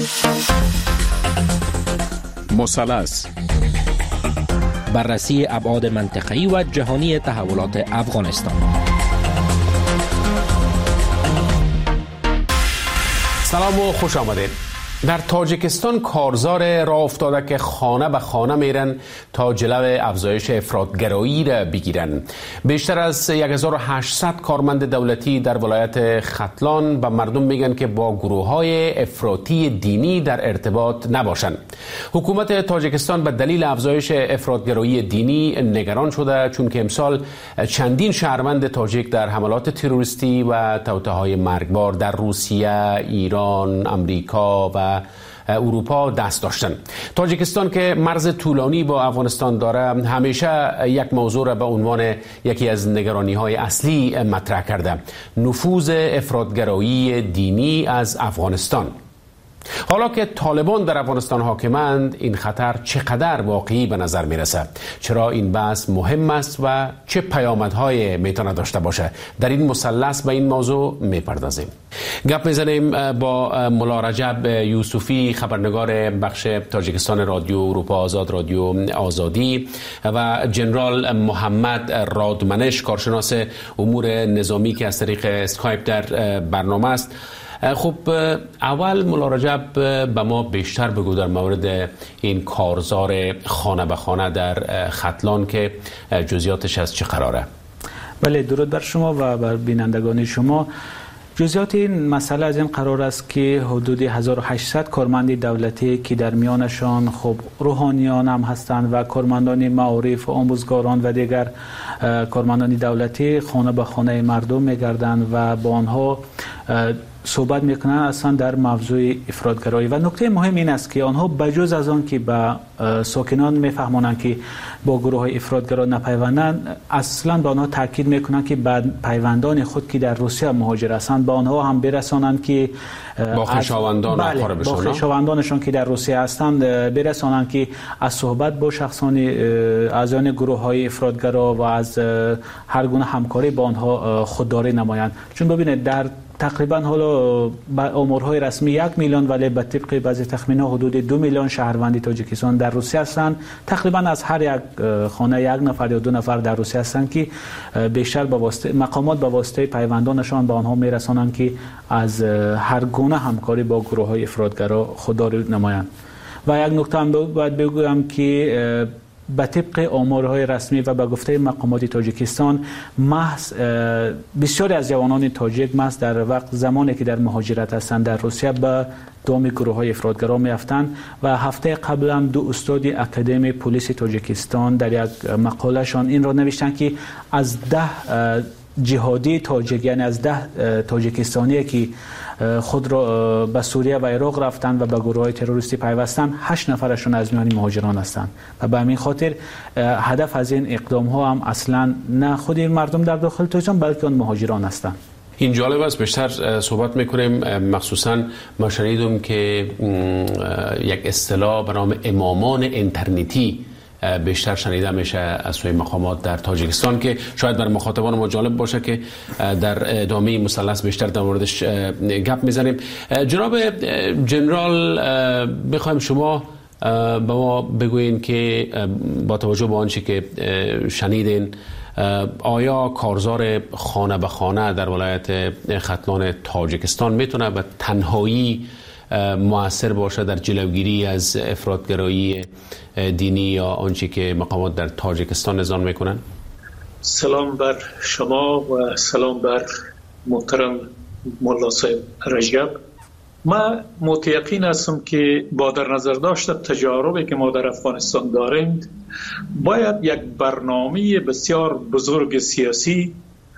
مثلث. بررسی ابعاد منطقه‌ای و جهانی تحولات افغانستان. سلام و خوش آمدید. در تاجیکستان کارزار راه افتاده که خانه به خانه میرن تا جلو افزایش افراطگرایی را بگیرن. بیشتر از 1800 کارمند دولتی در ولایت ختلان به مردم میگن که با گروه‌های افراطی دینی در ارتباط نباشند. حکومت تاجیکستان به دلیل افزایش افراطگرایی دینی نگران شده، چون که امسال چندین شهروند تاجیک در حملات تروریستی و توطئه‌های مرگبار در روسیه، ایران، امریکا و اروپا دست داشتن. تاجیکستان که مرز طولانی با افغانستان داره، همیشه یک موضوع را به عنوان یکی از نگرانی‌های اصلی مطرح کرده: نفوذ افراطگرایی دینی از افغانستان. حالا که طالبان در افغانستان حاکمند، این خطر چقدر واقعی به نظر میرسه؟ چرا این بحث مهم است و چه پیامدهای میتونه داشته باشه؟ در این مثلث به این موضوع میپردازیم. گپ میزنیم با ملا رجب یوسفی، خبرنگار بخش تاجیکستان رادیو اروپا آزاد، رادیو آزادی، و جنرال محمد رادمنش، کارشناس امور نظامی که از طریق اسکایپ در برنامه است. خب اول ملا رجب به ما بیشتر بگو در مورد این کارزار خانه به خانه در ختلان که جزئیاتش از چه قراره؟ بله، درود بر شما و بر بینندگان شما. جزئیات این مسئله از این قرار است که حدود 1800 کارمند دولتی که در میانشان خب روحانیان هم هستند و کارمندان معارف و آموزگاران و دیگر کارمندان دولتی خانه به خانه مردم میگردند و با آنها صحبت میکنن اصلا در موضوع افراطگرایی. و نکته مهم این است که آنها بجز از آن که به ساکنان میفهمانند که با گروه افراطگرا نپیوندند، اصلا به آنها تاکید میکنند که بعد پیوندان خود که در روسیه مهاجر هستند با آنها هم برسانند که با خویشاوندان با خویشاوندانشان که در روسیه هستند برسانند که از صحبت با شخصان از آن گروه های افراطگرا و از هر گونه همکاری با آنها خودداری نمایند. چون ببینید در تقریبا حالا آمارهای رسمی 1 میلیون، ولی به طبق بعضی تخمین‌ها حدود 2 میلیون شهروند تاجیکستان در روسیه هستند. تقریبا از هر یک خانه 1 نفر یا 2 نفر در روسیه هستند که بیشتر به واسطه مقامات به واسطه پیوندانشان به آنها میرسانند که از هر گونه همکاری با گروه‌های افراطگرا خودداری نمایند. و یک نکته هم باید بگویم که به طبق آمارهای رسمی و به گفته مقامات تاجیکستان، محض بسیاری از جوانان تاجیک محض در وقت زمانی که در مهاجرت هستند در روسیه به دام گروه‌های افراطگرا میافتند. و هفته قبل هم 2 استاد اکادمی پلیس تاجیکستان در یک مقالهشان این را نوشتند که از 10 جهادی تاجیک، یعنی از 10 تاجیکستانی که خود را به سوریه و عراق رفتند و به گروه‌های تروریستی پیوستند، 8 نفرشون از میان مهاجران هستند. و به همین خاطر هدف از این اقدام‌ها هم اصلاً نه خود این مردم در داخل تاجیکستان بلکه آن مهاجران هستند. این جالب است، بیشتر صحبت میکنیم. مخصوصا ما شنیدم که یک اصطلاح به نام امامان اینترنتی بیشتر شنیده میشه از سوی مقامات در تاجیکستان، که شاید بر مخاطبان ما جالب باشه که در ادامه مثلث بیشتر در موردش گپ میزنیم. جناب جنرال، بخوایم شما به ما بگوین که با توجه به آنچه که شنیدین، آیا کارزار خانه به خانه در ولایت ختلان تاجیکستان میتونه به تنهایی مؤثر باشه در جلوگیری از افراطگرایی دینی یا آنچه که مقامات در تاجیکستان نظام میکنن؟ سلام بر شما و سلام بر محترم مولا صاحب رجب. ما متیقن هستم که با در نظر داشت تجاربی که ما در افغانستان داریم، باید یک برنامه بسیار بزرگ سیاسی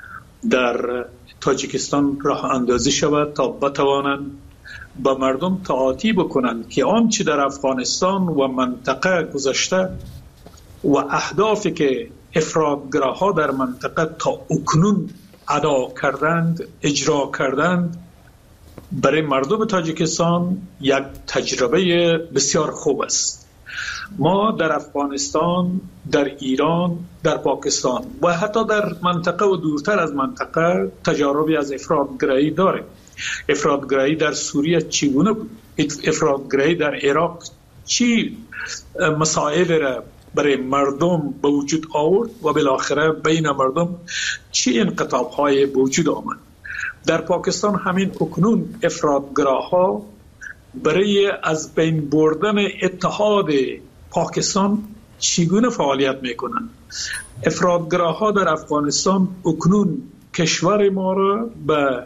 در تاجیکستان راه اندازی شود تا بتوانند به مردم تعاطی بکنند که آنچه در افغانستان و منطقه گذشته و اهدافی که افراطگراها در منطقه تا اکنون ادا کردند، اجرا کردند، برای مردم تاجیکستان یک تجربه بسیار خوب است. ما در افغانستان، در ایران، در پاکستان و حتی در منطقه و دورتر از منطقه تجاربی از افراطگرایی داریم. افراطگرایی در سوریه چگونه بود؟ افراطگرایی در عراق چی مسائل را برای مردم به وجود آورد و بالاخره بین مردم چی انقطاع‌های به وجود آمد. در پاکستان همین اکنون افراطگراها برای از بین بردن اتحاد پاکستان چگونه فعالیت میکنند. افراطگراها در افغانستان اکنون کشور ما را به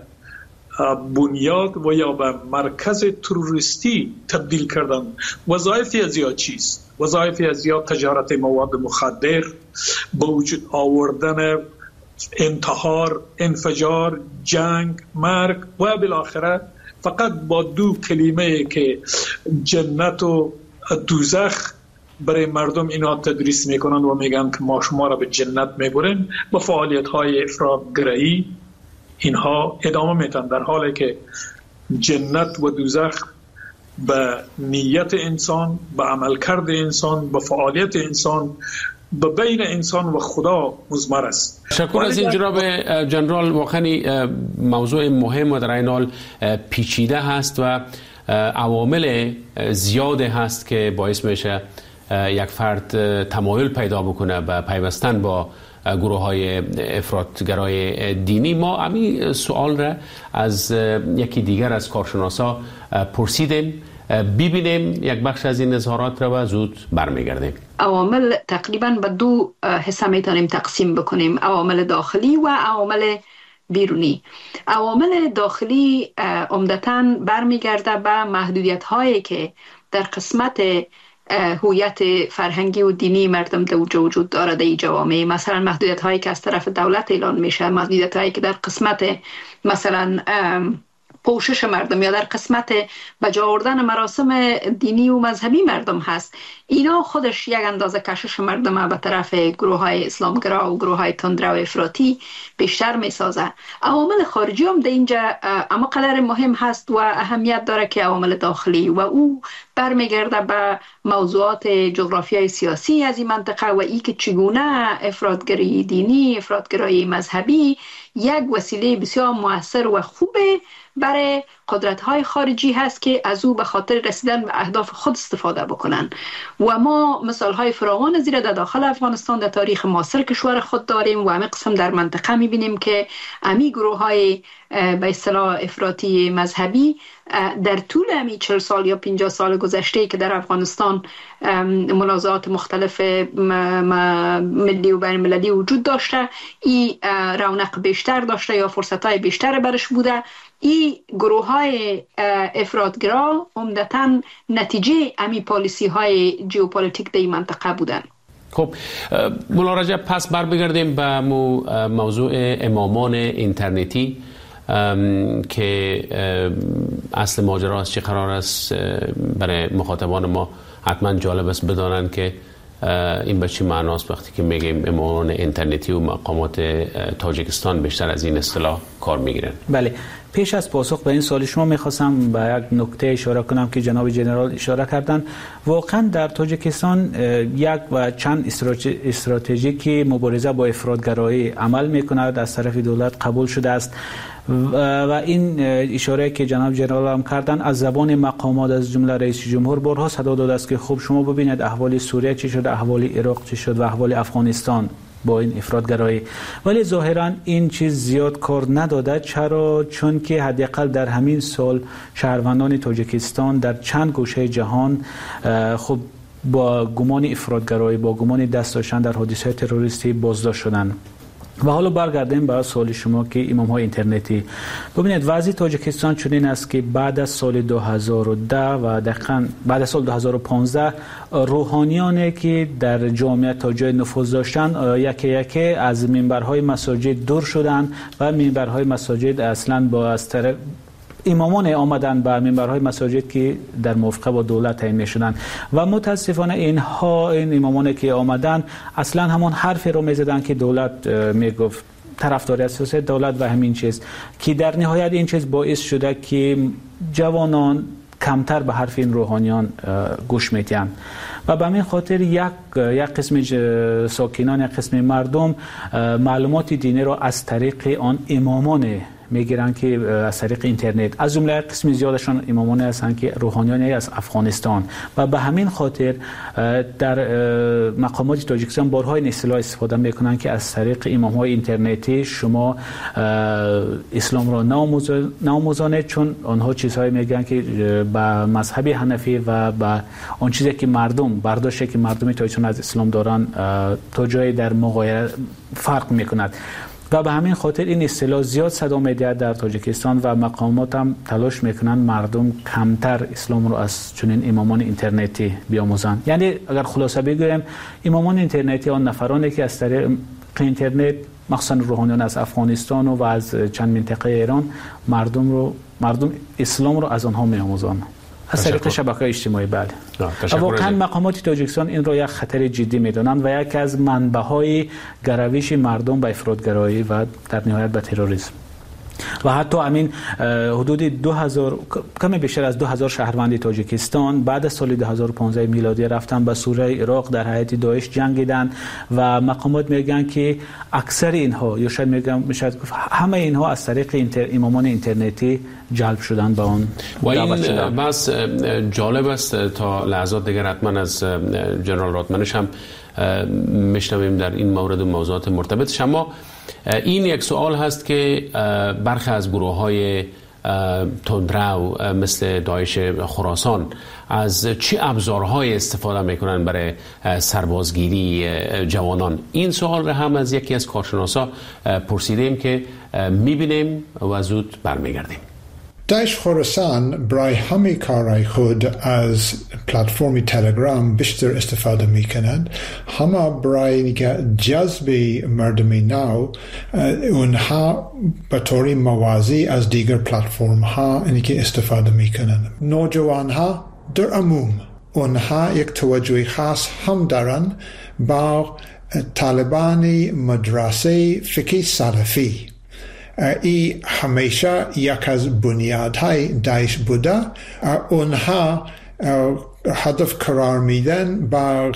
بنیاد و یا به مرکز تروریستی تبدیل کردن. وظایفی از یا چیست؟ وظایفی از یا تجارت مواد مخدر، به وجود آوردن انتحار، انفجار، جنگ، مرگ و بالاخره فقط با دو کلمه که جنت و دوزخ برای مردم اینا تدریس میکنن و میگن که ما شما را به جنت میبریم، با فعالیت های افراطگرایی اینها ادامه میتن، در حالی که جنت و دوزخ به نیت انسان، به عملکرد انسان، به فعالیت انسان، به بین انسان و خدا مضمر است. تشکر از این جناب جنرال. واقعا موضوع مهم و در این حال پیچیده هست و عوامل زیاده هست که باعث میشه یک فرد تمایل پیدا بکنه به پیوستن با گروه های افراطگرای دینی. ما همین سوال را از یکی دیگر از کارشناسا پرسیدیم. ببینیم یک بخش از این اظهارات را و زود برمیگردیم. عوامل تقریبا به دو حصه میتونیم تقسیم بکنیم، عوامل داخلی و عوامل بیرونی. عوامل داخلی عمدتاً برمیگرده به محدودیت هایی که در قسمت هویت فرهنگی و دینی مردم در وجود داره در جوامع. مثلا محدودیت هایی که از طرف دولت اعلان میشه، محدودیت هایی که در قسمت مثلا پوشش مردم یا در قسمت بجا آوردن مراسم دینی و مذهبی مردم هست، اینا خودش یک اندازه کشش مردم به طرف گروه های اسلامگرا و گروه های تندرو و افراطی بیشتر می سازه. عوامل خارجی هم در اینجا اما قدر مهم هست و اهمیت داره که عوامل داخلی، و او برمیگرده به موضوعات جغرافیای سیاسی از این منطقه و ای که چگونه افراطگرایی دینی، افراطگرایی مذهبی یک وسیله بسیار مؤثر و خوبه برای قدرت‌های خارجی هست که از او به خاطر رسیدن به اهداف خود استفاده بکنن. و ما مثال‌های فراوان زیر در داخل افغانستان در تاریخ معاصر کشور خود داریم و همین قسم در منطقه می‌بینیم که امی گروه‌های به اصطلاح افراطی مذهبی در طول امی 40 سال یا 50 سال گذشته که در افغانستان منازعات مختلف ملی و بین المللی وجود داشته، این رونق بیشتر داشته یا فرصت‌های بیشتر برش بوده. این گروه های افراطگرا عمدتاً نتیجه امی پالیسی های جیوپولیتیک در این منطقه بودن. خب مولا رجب، پس برمیگردیم به موضوع امامان اینترنتی که اصل ماجرا از چه قرار است. برای مخاطبان ما حتما جالب است بدانند که این به چی معناست وقتی که میگیم امامان اینترنتی و مقامات تاجیکستان بیشتر از این اصطلاح کار میگیرن. بله، پیش از پاسخ به این سوال شما میخواستم به یک نکته اشاره کنم که جناب جنرال اشاره کردن. واقعا در تاجیکستان یک و چند استراتژی که مبارزه با افراطگرایی عمل میکند از طرف دولت قبول شده است و این اشاره که جناب جنرال هم کردن از زبان مقامات از جمله رئیس جمهور بارها صدا داده است که خب شما ببینید احوال سوریه چی شد، احوال عراق چی شد و احوال افغانستان با این افراطگرایی. ولی ظاهرا این چیز زیاد کار نداده. چرا؟ چون که حداقل در همین سال شهروندان تاجیکستان در چند گوشه جهان خب با گمان افراطگرایی، با گمان دست داشتن در حادثه تروریستی بازداشت شدند. و حالا برگردیم به سوال شما که امام های اینترنتی. ببینید وضع تاجیکستان چنین است که بعد از سال 2010 و دقیقاً بعد از سال 2015 روحانیانی که در جامعه تا جای نفوذ داشتن یکی از منبرهای مساجد دور شدند و منبرهای مساجد اصلاً با از طرف امامان آمدن به منبرهای مساجد که در موافقه با دولت تعیین می‌شدند و متاسفانه این امامان که آمدن اصلا همون حرفی رو می‌زدن که دولت میگفت، طرفدار سیاست دولت و همین چیز که در نهایت این چیز باعث شده که جوانان کمتر به حرف این روحانیان گوش می‌دهند و به همین خاطر یک قسم ساکنان، یک قسم مردم معلومات دینی را از طریق آن امامان میگیرن که از طریق اینترنت، از جمله قسم زیادشان امامانی هستند که روحانیانی از افغانستان و به همین خاطر در مقامات تاجیکستان بارها این اصطلاح استفاده میکنن که از طریق امام‌های اینترنتی شما اسلام را ناموزانید، چون آنها چیزهایی میگن که به مذهب حنفی و به آن چیزی که مردم برداشتی که مردم تاجیکستان از اسلام دارن تا جایی در مغایر فرق میکند و به همین خاطر این اصطلاح زیاد صدا می‌دهد در تاجیکستان و مقامات هم تلاش میکنن مردم کمتر اسلام رو از چنین امامان اینترنتی بیاموزند. یعنی اگر خلاصه بگویم امامان اینترنتی آن نفرانی که از طریق اینترنت مخصوصا روحانیان از افغانستان و از چند منطقه ایران مردم اسلام رو از آنها می‌آموزند از طریق شبکه‌های اجتماعی. بله واقعا مقامات تاجیکستان این رو یک خطر جدی می‌دانند و یک از منبع‌های گرویش مردم به افراطگرایی و در نهایت به تروریسم و حتی همین حدود 2000 کمی بیشتر از 2000 شهروند تاجیکستان بعد از سال 2015 میلادی رفتن به سوریه عراق در حیات داعش جنگیدن و مقامات میگن که اکثر اینها یا شاید میشه همه اینها از طریق امامان اینترنتی جلب شدن به اون و این بس جالب است. تا لحظات دیگر حتما از جنرال راتمنش هم میشنویم در این مورد و موضوعات مرتبطش. اما این یک سوال هست که برخی از گروه‌های تندرو مثل داعش خراسان از چه ابزارهای استفاده میکنن برای سربازگیری جوانان؟ این سوال را هم از یکی از کارشناسا پرسیدیم که میبینیم و زود برمیگردیم. داعش خراسان برای همه کارهای خود از پلتفرم تلگرام بیشتر استفاده میکنند. همه برای جذب مردم نو اونها به طور موازی از دیگر پلتفرم ها استفاده میکنند. نوجوان ها در عموم اونها یک توجه خاص هم دارن با طالبان مدرسه فقه سلفی. ای همیشه یک از بنیادهای داعش بوده. اونها هدف قرار میدن با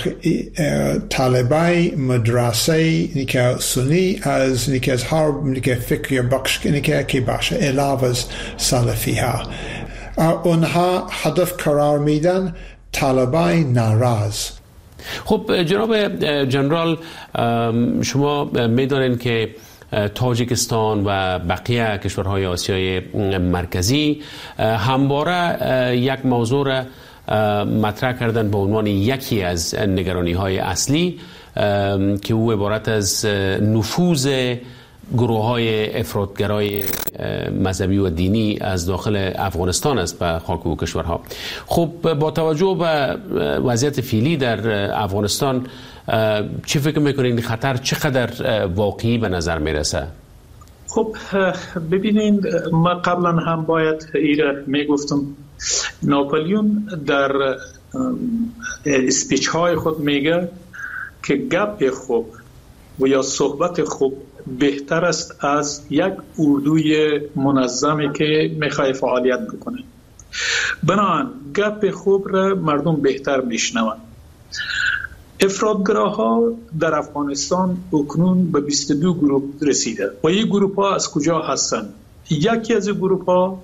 طالبای مدرسه که سنی از هر فکر بخش که باشه علاوه از سلفی ها. اونها هدف قرار میدن طالبای ناراض. خب جناب جنرال، شما میدونین که تاجیکستان و بقیه کشورهای آسیای مرکزی همواره یک موضوع را مطرح کردن به عنوان یکی از نگرانی‌های اصلی که او عبارت از نفوذ گروه‌های افراطگرای مذهبی و دینی از داخل افغانستان است به خاک و کشورها. خب با توجه به وضعیت فعلی در افغانستان چی فکر میکنین خطر چقدر واقعی به نظر میرسه؟ خب ببینید، ما قبلا هم باید ایره میگفتم ناپلیون در اسپیچ های خود میگه که گپ خوب و یا صحبت خوب بهتر است از یک اردوی منظمی که میخوای فعالیت بکنه. بنابراین گپ خوب را مردم بهتر میشنوند. افراطگراها در افغانستان اکنون به 22 گروه رسیده و این گروه ها از کجا هستند؟ یکی از گروه ها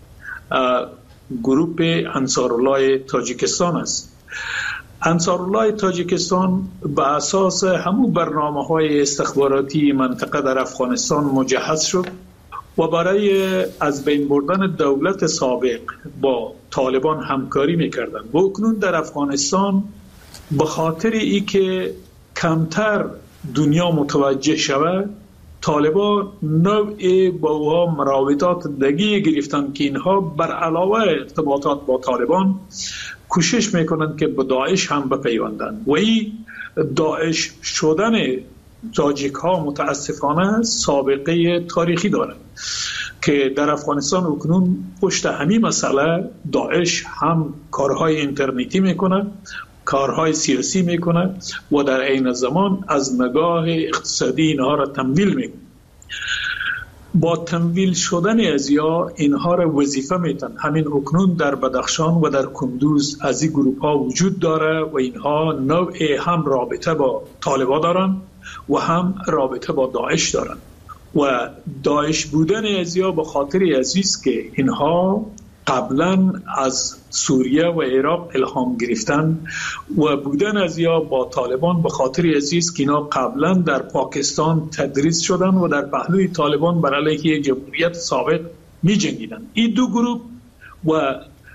گروه انصارالله تاجیکستان است. انصارالله تاجیکستان به اساس همون برنامه‌های استخباراتی منطقه در افغانستان مجهز شد و برای از بین بردن دولت سابق با طالبان همکاری می‌کردند. و اکنون در افغانستان به خاطر ای که کمتر دنیا متوجه شود، طالبان نوع با اوها مراودات دگی گرفتن که اینها بر علاوه ارتباطات با طالبان کوشش میکنند که به داعش هم بپیوندند و این داعش شدن تاجیک ها متاسفانه سابقه تاریخی دارد که در افغانستان اکنون پشت همین مسئله داعش هم کارهای اینترنتی میکنه، کارهای سیاسی میکنه و در عین زمان از نگاه اقتصادی اینها را تمویل میکنه. با تمویل شدن از اینها را وظیفه میتن. همین اکنون در بدخشان و در کندوز از این گروپ ها وجود داره و اینها نوع هم رابطه با طالبان دارن و هم رابطه با داعش دارن و داعش بودن ازیا به خاطر عزیز که اینها قبلا از سوریه و عراق الهام گرفتن و بودن ازیا با طالبان به خاطر عزیز که اینا قبلا در پاکستان تدریس شدن و در پهلوی طالبان بر علیه جمهوریت سابق می جنگیدن. این دو گروه و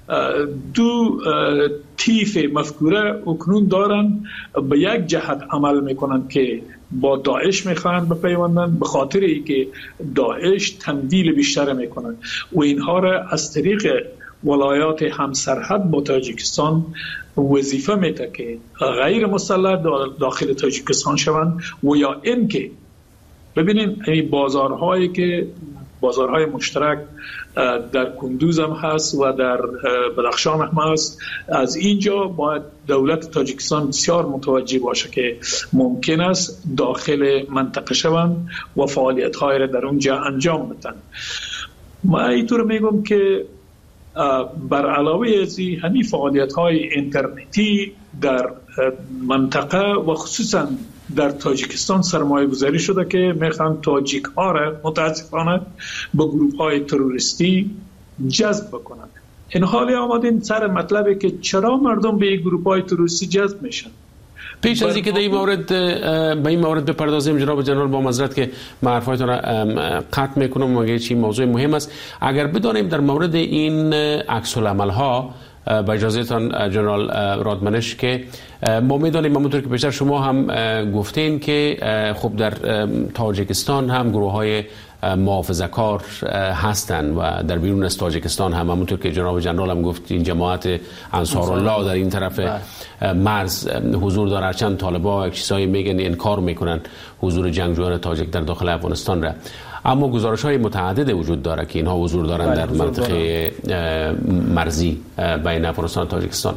دو طیف مفکوره اکنون دارن به یک جهت عمل میکنن که با داعش میخواهند بپیوندن به خاطر ای که داعش تمویل بیشتر میکنن و اینها را از طریق ولایات همسرحد با تاجیکستان وظیفه میده که غیر مسلح داخل تاجیکستان شوند و یا این که ببینین این بازارهای مشترک در کندوز هم هست و در بدخشان هم هست. از اینجا باید دولت تاجیکستان بسیار متوجه باشه که ممکن است داخل منطقه شوند و فعالیت‌های را در اونجا انجام بدن. ما اینطور میگم که بر علاوه از این همین فعالیت‌های اینترنتی در منطقه و خصوصا در تاجیکستان سرمایه گذاری شده که میخوان تاجیک ها را متاسفانه به گروه های تروریستی جذب بکنند. این حالی آمدین سر مطلبه که چرا مردم به این گروه های تروریستی جذب میشن. پیش از اینکه به این مورد بپردازیم جناب جنرال، با معذرت که من حرفایتون را قطع میکنم، مگه چی موضوع مهم است، اگر بدانیم در مورد این عکس العمل ها با اجازهتان جنرال رادمنش که ما میدانیم همونطور که بیشتر شما هم گفتین که خب در تاجیکستان هم گروه های محافظه‌کار هستند و در بیرون از تاجیکستان هم همونطور که جناب جنرال هم گفت این جماعت انصارالله در این طرف مرز حضور داره، هرچند طالبان چیزایی میگن انکار میکنن حضور جنگجویان تاجیک در داخل افغانستان را، اما گزارش‌های متعدد وجود داره که اینها حضور دارن در منطقه مرزی بین افغانستان و تاجیکستان.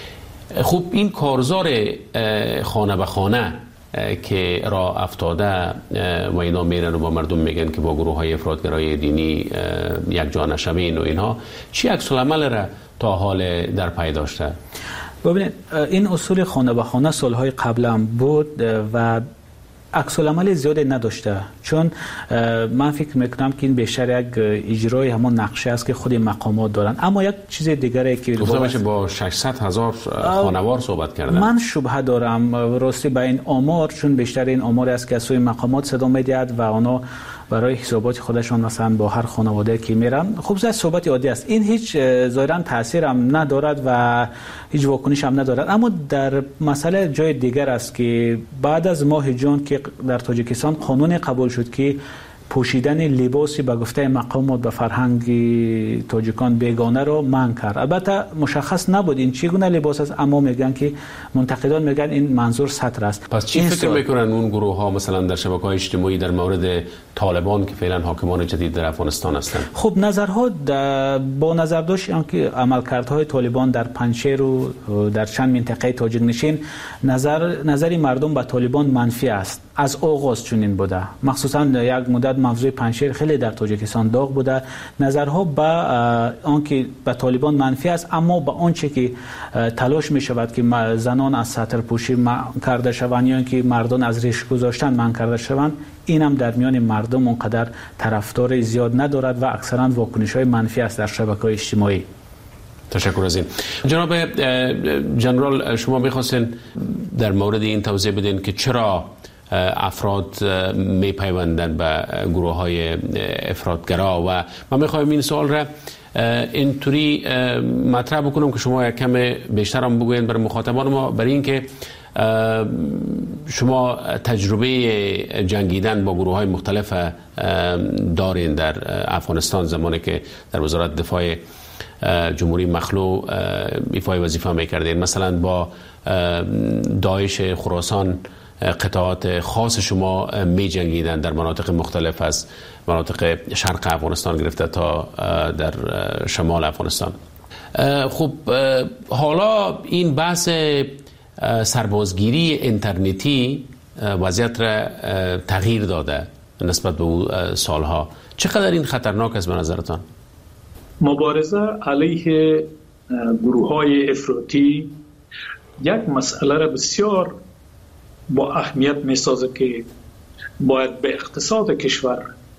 خب این کارزار خانه به خانه که راه افتاده و اینا میرن و با مردم میگن که با گروه‌های افراطگرای دینی یک جا نشوین و اینها، چی عکس العمل را تا حال در پی داشته؟ ببینید این اصول خانه به خانه سالهای قبل هم بود و عکس العمل زیاد نداشته، چون من فکر میکنم که این بیشتر یک اجرای همون نقشه است که خود مقامات دارن. اما یک چیز دیگره که گفته میشه با 600,000 خانوار صحبت کردن. من شبهه دارم راستی به این آمار، چون بیشتر این آمار است که از سوی مقامات صدا میدهد و اونا برای حسابات خودشون مثلا با هر خانواده که میرن، خب زیاد صحبت عادی است. این هیچ ظاهرا تاثیر هم ندارد و هیچ واکنش هم ندارد. اما در مسئله جای دیگر است که بعد از ماه جون که در تاجیکستان قانون قبول شد که پوشیدن لباسی به گفته مقامات به فرهنگ تاجیکان بیگانه رو منع کرد. البته مشخص نبود این چگونه لباس است، اما میگن که منتقدان میگن این منظور سطر است. پس چی فکر میکنن اون گروه ها مثلا در شبکه‌های اجتماعی در مورد طالبان که فعلا حاکمان جدید در افغانستان هستند؟ خب نظرها با نظر داشت که عملکردهای طالبان در پنجشیر و در چند منطقه تاجیک نشین نظری مردم به طالبان منفی است. از آغاز چنین بوده، مخصوصا یک مدت موضوع پنجشیر خیلی در تاجیکستان داغ بوده. نظرها به آنکه به طالبان منفی است، اما به آنچه که تلاش می شود که زنان از سطر پوشی منع کرده شوند یا اینکه مردان از ریش گذاشتن منع کرده شوند، این هم در میان مردم اونقدر طرفدار زیاد ندارد و اکثرا واکنش‌های منفی است در شبکه‌های اجتماعی. تشکر از این. جناب جنرال، شما می‌خواستین در مورد این توضیح بدین که چرا افراد میپیوندن به گروه های افراطگرا و من میخوایم این سوال را اینطوری مطرح بکنم که شما یک کم بیشتر هم بگوین برای مخاطبان ما، برای اینکه شما تجربه جنگیدن با گروه های مختلف دارین در افغانستان، زمانی که در وزارت دفاع جمهوری مخلوع ایفای وظیفه میکردین، مثلا با داعش خراسان قطعات خاص شما می جنگیدن در مناطق مختلف از مناطق شرق افغانستان گرفته تا در شمال افغانستان. خب حالا این بحث سربازگیری اینترنتی وضعیت را تغییر داده نسبت به سالها. چقدر این خطرناک است به نظرتان؟ مبارزه علیه گروه‌های افراطی یک مسئله را بسیار با اهمیت می‌سازه که باید به اقتصاد کشور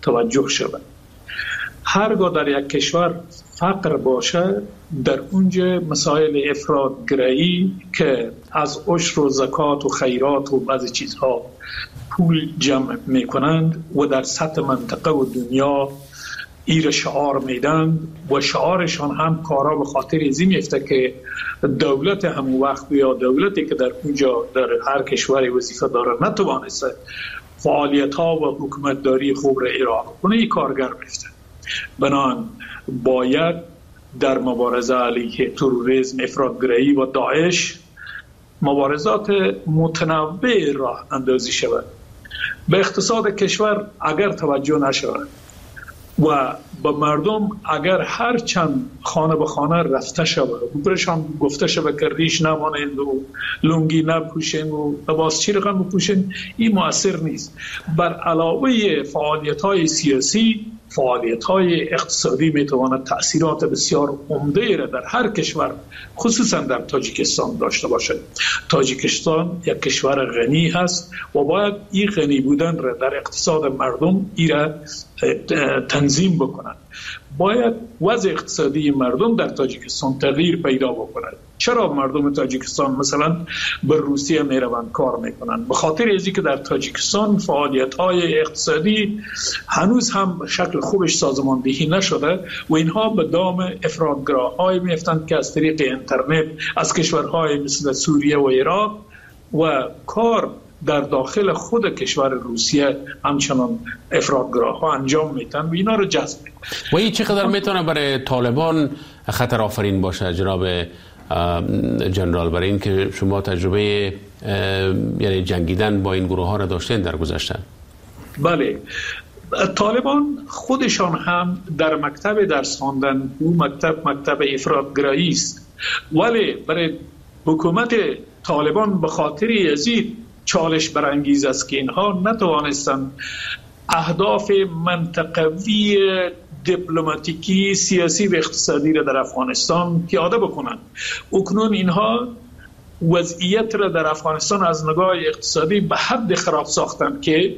توجه شود. هرگاه در یک کشور فقر باشه، در اونجا مسائل افراط‌گرایی که از عشر و زکات و خیرات و بعضی چیزها پول جمع میکنند و در سطح منطقه و دنیا ایر شعار میدن و شعارشان هم کارا به خاطر ازی میفته که دولت همون وقت یا دولتی که در اونجا در هر کشوری وظیفه داره نتوانسته فعالیت ها و حکومتداری خوب را ارائه کنه، این کارگر میفته. بنابراین باید در مبارزه علیه تروریسم، افراط‌گرایی و داعش مبارزات متنوع راه اندازی شود. به اقتصاد کشور اگر توجه نشود و به مردم اگر هر چند خانه به خانه رفته شود و برشان گفته شود که ریش نمانند و لنگی نپوشند و لباس چی رقم بپوشند، این مؤثر نیست. بر علاوه فعالیت‌های سیاسی، فعالیت‌های اقتصادی میتواند تأثیرات بسیار عمده را در هر کشور خصوصا در تاجیکستان داشته باشد. تاجیکستان یک کشور غنی هست و باید این غنی بودن را در اقتصاد مردم را تنظیم بکنند. باید وضع اقتصادی مردم در تاجیکستان تغییر پیدا بکند. چرا مردم تاجیکستان مثلا به روسیه میروند کار میکنند؟ به خاطر ازی که در تاجیکستان فعالیت‌های اقتصادی هنوز هم شکل خوبش سازماندهی نشده و اینها به دام افراط‌گراهای میفتند که از طریق اینترنت از کشورهای مثل سوریه و عراق و کار در داخل خود کشور روسیه همچنان افراط‌گراها انجام میتن و اینا رو جذب میکنن. و این چقدر میتونه برای طالبان خطر آفرین باشه جناب جنرال، برای این که شما تجربه یعنی جنگیدن با این گروه ها را داشتین در گذشته؟ بله، طالبان خودشان هم در مکتب درس خواندن او مکتب افراط‌گرایی است، ولی برای حکومت طالبان به خاطر یزید چالش برانگیز است که اینها نتوانستند اهداف منطقوی دیپلماتیکی، سیاسی و اقتصادی را در افغانستان پیاده بکنند. اکنون اینها وضعیت را در افغانستان از نگاه اقتصادی به حد خراب ساختند که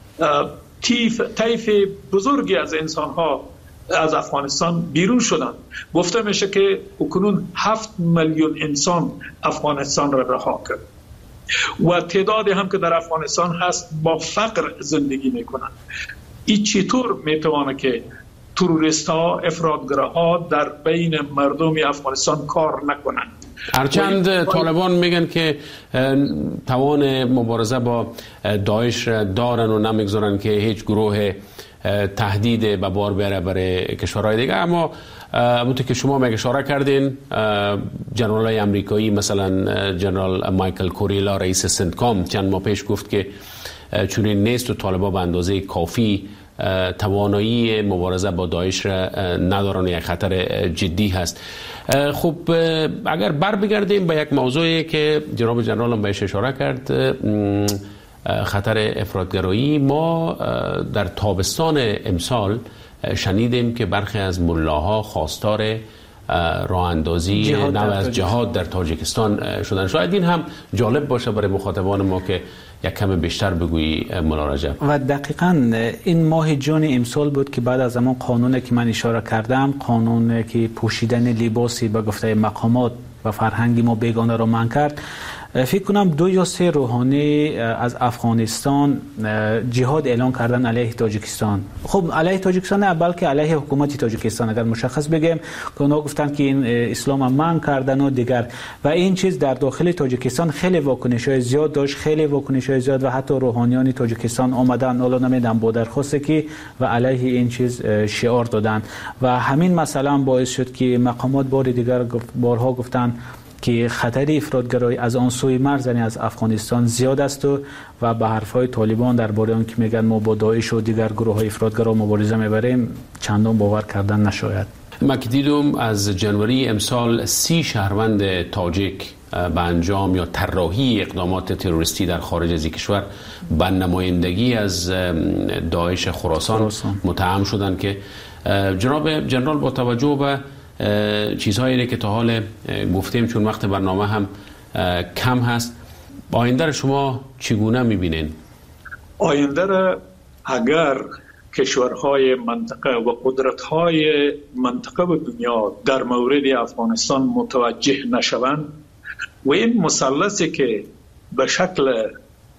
طیف بزرگی از انسانها از افغانستان بیرون شدند. گفته میشه که اکنون 7 میلیون انسان افغانستان را رها کرد و تعدادی هم که در افغانستان هست با فقر زندگی میکنند. این چطور میتوانه که تروریست ها، افراط‌گراها در بین مردم افغانستان کار نکنند؟ هرچند طالبان میگن که توان مبارزه با داعش دارن و نمیگذارن که هیچ گروه تهدید به بار بیاره برای کشورهای دیگه، اما همونطور که شما میگه اشاره کردین جنرالای امریکایی مثلا جنرال مایکل کوریلا رئیس سنتکام چند ماه پیش گفت که چنین نیست و طالبان به اندازه کافی توانایی مبارزه با داعش را ندارن، یک خطر جدی هست. خب اگر بر بگردیم به یک موضوعی که جناب جنرال هم بهش اشاره کرد، خطر افراط‌گرایی، ما در تابستان امسال شنیدیم که برخی از ملاها خواستار راه اندازی نو از جهاد در تاجیکستان شدن. شاید این هم جالب باشه برای مخاطبان ما که یک کم بیشتر بگویی مولا رجب. و دقیقاً این ماه جون امسال بود که بعد از همون قانونی که من اشاره کردم، قانون که پوشیدن لباسی به گفته مقامات و فرهنگی ما بیگانه را منع کرد، فکر کنم 2 یا 3 روحانی از افغانستان جهاد اعلان کردن علیه تاجیکستان. خب علیه تاجیکستان نه، بلکه علیه حکومت تاجیکستان اگر مشخص بگیم، که اونا گفتن که این اسلام هم منع کردن و دیگر، و این چیز در داخل تاجیکستان خیلی واکنش‌های زیاد داشت، خیلی واکنش‌های زیاد و حتی روحانیان تاجیکستان آمدن حالا نمیدونم با درخواستی که و علیه این چیز شعار دادن و همین مثلا باعث شد که مقامات بار دیگر بارها گفتن که خطر افراط‌گرایی از آن سوی مرز یعنی از افغانستان زیاد است و به حرفهای طالبان درباره آن که میگن ما با داعش و دیگر گروه‌های افراط‌گرا مبارزه میبریم چندان باور کردن نشاید. ما که دیدم از جنوری امسال 30 شهروند تاجیک به انجام یا طراحی اقدامات تروریستی در خارج از کشور به نمایندگی از داعش خراسان متهم شدند که جناب جنرال با توجه به چیزهایی که تا حال گفتیم، چون وقت برنامه هم کم هست، آینده را شما چگونه میبینین؟ آینده را اگر کشورهای منطقه و قدرت‌های منطقه و دنیا در مورد افغانستان متوجه نشوند و این مثلثی که به شکل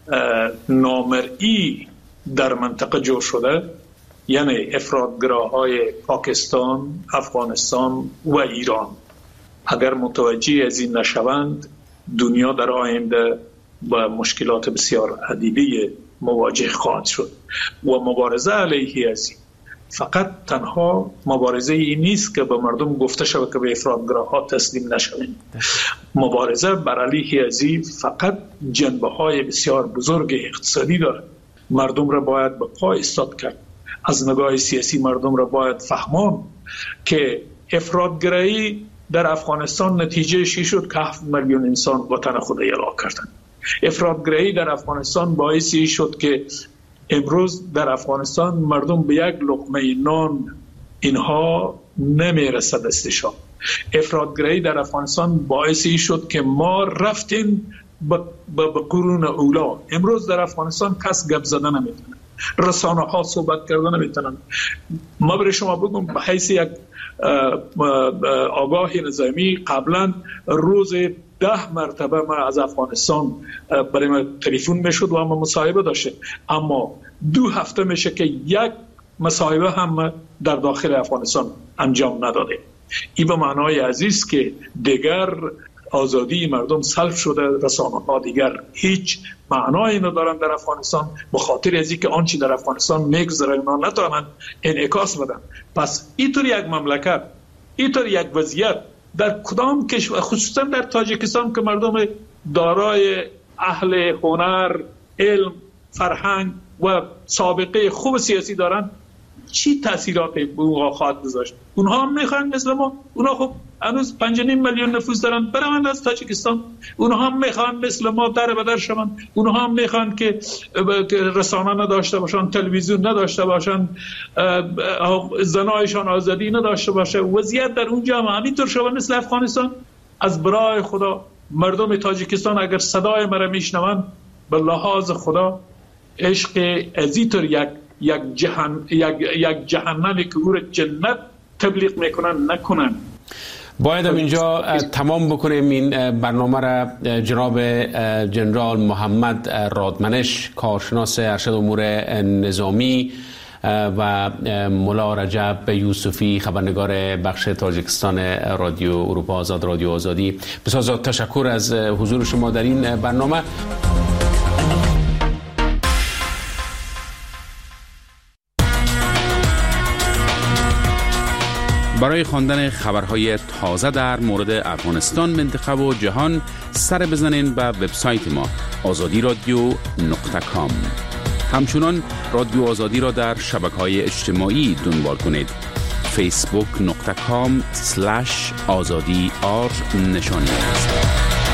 نامرئی در منطقه جور شده، یعنی افراطگراهای پاکستان، افغانستان و ایران، اگر متوجه از این نشوند، دنیا در آینده با مشکلات بسیار عدیده مواجه خواهد شد و مبارزه علیه از این فقط تنها مبارزه این نیست که به مردم گفته شود که به افراطگراها تسلیم نشوید. مبارزه بر علیه از این فقط جنبه‌های بسیار بزرگ اقتصادی دارد. مردم را باید به پا ایستاد کرد. از نگاه سیاسی مردم را باید فهماند که افراطگرایی در افغانستان نتیجه چی شد که 7 میلیون انسان وطن خود اعلام کردند. افراطگرایی در افغانستان باعثی شد که امروز در افغانستان مردم به یک لقمه نان اینها نمیرسد دستشان. افراطگرایی در افغانستان باعثی شد که ما رفتیم به قرون اولا. امروز در افغانستان کس گپ زدن نمیتونه، رسانه ها صحبت کردن نمیتونن. ما برای شما بگم به حیث یک آگاه نظامی قبلا روز 10 مرتبه ما از افغانستان برای ما تلفن میشد و ما مصاحبه داشتیم، اما 2 هفته میشه که یک مصاحبه هم در داخل افغانستان انجام نداده. این به معنای عزیز که دیگر آزادی مردم سلب شده، رسانه ها دیگر هیچ معنایی ندارن در افغانستان، به خاطر از اینکه آنچه در افغانستان میگذره اونا نتوانند انعکاس بدن. پس اینطور یک مملکت، اینطور یک وضعیت در کدام کشور، خصوصا در تاجیکستان که مردم دارای اهل هنر، علم، فرهنگ و سابقه خوب سیاسی دارن، چی تأثیراتی به اونها خواهد گذاشت؟ اونها هم میخوان مثل ما، اونها خب هنوز 5.5 میلیون نفوس دارن، برند از تاجیکستان. اونها هم میخوان مثل ما در بدر شوند، اونها هم میخوان که رسانه نداشته باشن، تلویزیون نداشته باشن، زنایشان آزادی نداشته باشه. وضعیت در اونجا هم همینطور شود مثل افغانستان. از برای خدا مردم تاجیکستان اگر صدای مرا میشنوند، به لحاظ خدا عشق ازیطور یک جهنمی که او را جنت تبلیغ میکنن نکنن. باید اینجا تمام بکنیم این برنامه را. جناب جنرال محمد رادمنش، کارشناس ارشد امور نظامی، و ملا رجب یوسفی، خبرنگار بخش تاجیکستان رادیو اروپا آزاد، رادیو آزادی، بسیار تشکر از حضور شما در این برنامه. برای خواندن خبرهای تازه در مورد افغانستان، منطقه و جهان سر بزنین به وبسایت ما azadiradio.com. همچنان رادیو آزادی را در شبکه‌های اجتماعی دنبال کنید. facebook.com/azadi_r نشانی است.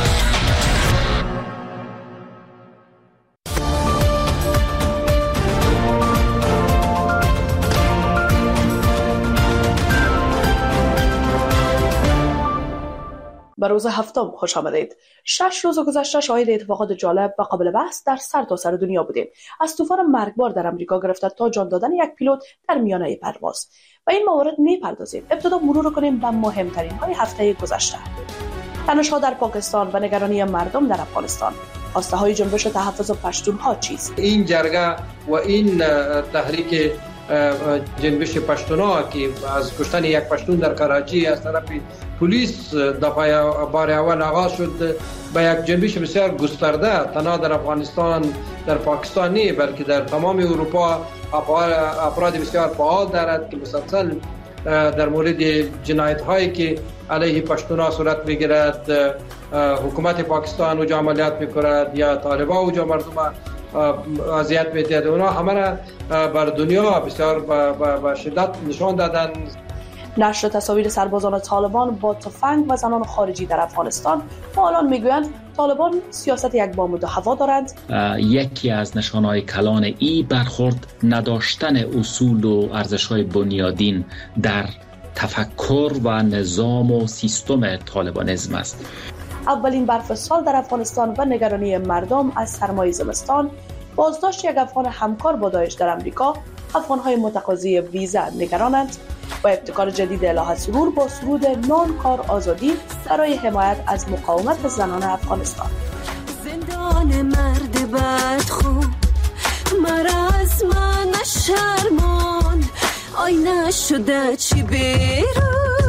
به روز هفتم خوش آمدید. 6 روز گذشته شاهد اتفاقات جالب و قابل بحث در سرتاسر دنیا بودیم. از طوفان مرگبار در امریکا گرفته تا جان دادن یک پیلوت در میانه پرواز. و این موارد میپردازیم. ابتدا مرور کنیم به مهمترین های هفته گذشته. تنش‌ها در پاکستان و نگرانی مردم در افغانستان. خواسته های جنبش تحفظ پشتونها چیست؟ این جرگه و این تحریک جنبش پشتونها که از کشتن یک پشتون در کراچی از طرف پلیس دفعه بار اول آغاز شد، به یک جنبش بسیار گسترده تنها در افغانستان، در پاکستان نه بلکه در تمام اروپا افراد بسیار فعال دارد که مسلسل در مورد جنایت هایی که علیه پشتونها صورت میگیرد حکومت پاکستان و عملیات میکند یا طالبان و مردم اذیت می‌دهد. اونا همه را بر دنیا بسیار با شدت نشان دادن. نشر تصاویر سربازان طالبان با تفنگ و زنان خارجی در افغانستان، فعالان میگویند طالبان سیاست یک بام و دو هوا دارند. یکی از نشانه‌های کلان ای برخورد نداشتن اصول و ارزش‌های بنیادین در تفکر و نظام و سیستم طالبانیسم است. اولین برف سال در افغانستان و نگرانی مردم از سرمای زمستان، بازداشت یک افغان همکار با داعش در امریکا، افغانهای متقاضی ویزا نگرانند و ابتکار جدید الهه سرور با سرود نان کار آزادی برای حمایت از مقاومت زنان افغانستان. زندان مرد بدخو مرا از من شرمان آینه شده چی بیرو.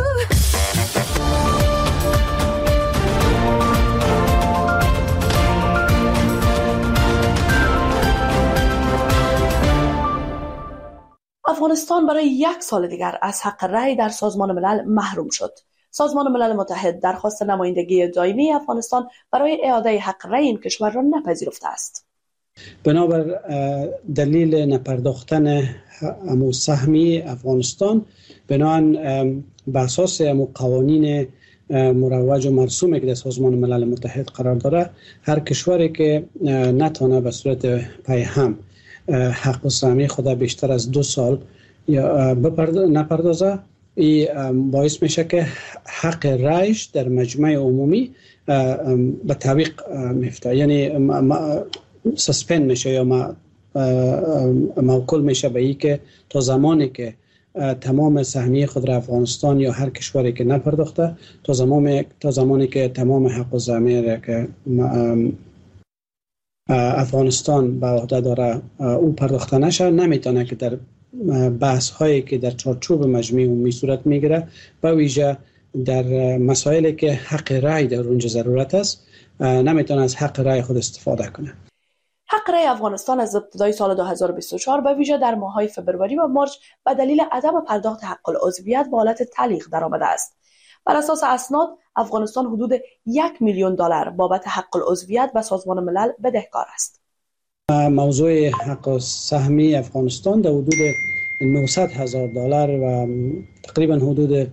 افغانستان برای 1 سال دیگر از حق رأی در سازمان ملل محروم شد. سازمان ملل متحد درخواست نمایندگی دائمی افغانستان برای اعاده حق رأی این کشور را نپذیرفته است. بنابر دلیل نپرداختن سهمی افغانستان بنابراین به اساس قوانین مروج و مرسومی که در سازمان ملل متحد قرار داره، هر کشوری که نتونه به صورت پیهم حق سهمی خود بیشتر از 2 سال یا نپردازه، این باعث میشه که حق رایش در مجمع عمومی به تعویق میفته، یعنی سسپند میشه یا موکول میشه به این که تا زمانی که تمام سهمیه خود را افغانستان یا هر کشوری که نپرداخته، تا زمانی که تمام حق و ضمیر که افغانستان به عهده داره او پرداخته نشه، نمیتونه که در بحث هایی که در چارچوب مجمع عمومی صورت میگیره، به ویژه در مسائلی که حق رأی در اونجا ضرورت است، نمیتونه از حق رأی خود استفاده کنه. حق رأی افغانستان از ابتدای سال 2024 به ویژه در ماه‌های فبروری و مارس به دلیل عدم پرداخت حق العضویت به حالت تعلیق درآمده است. بر اساس اسناد افغانستان حدود $1,000,000 بابت حق العضویت به سازمان ملل بدهکار است. موضوع حق سهمی افغانستان در حدود $900,000 و تقریبا حدود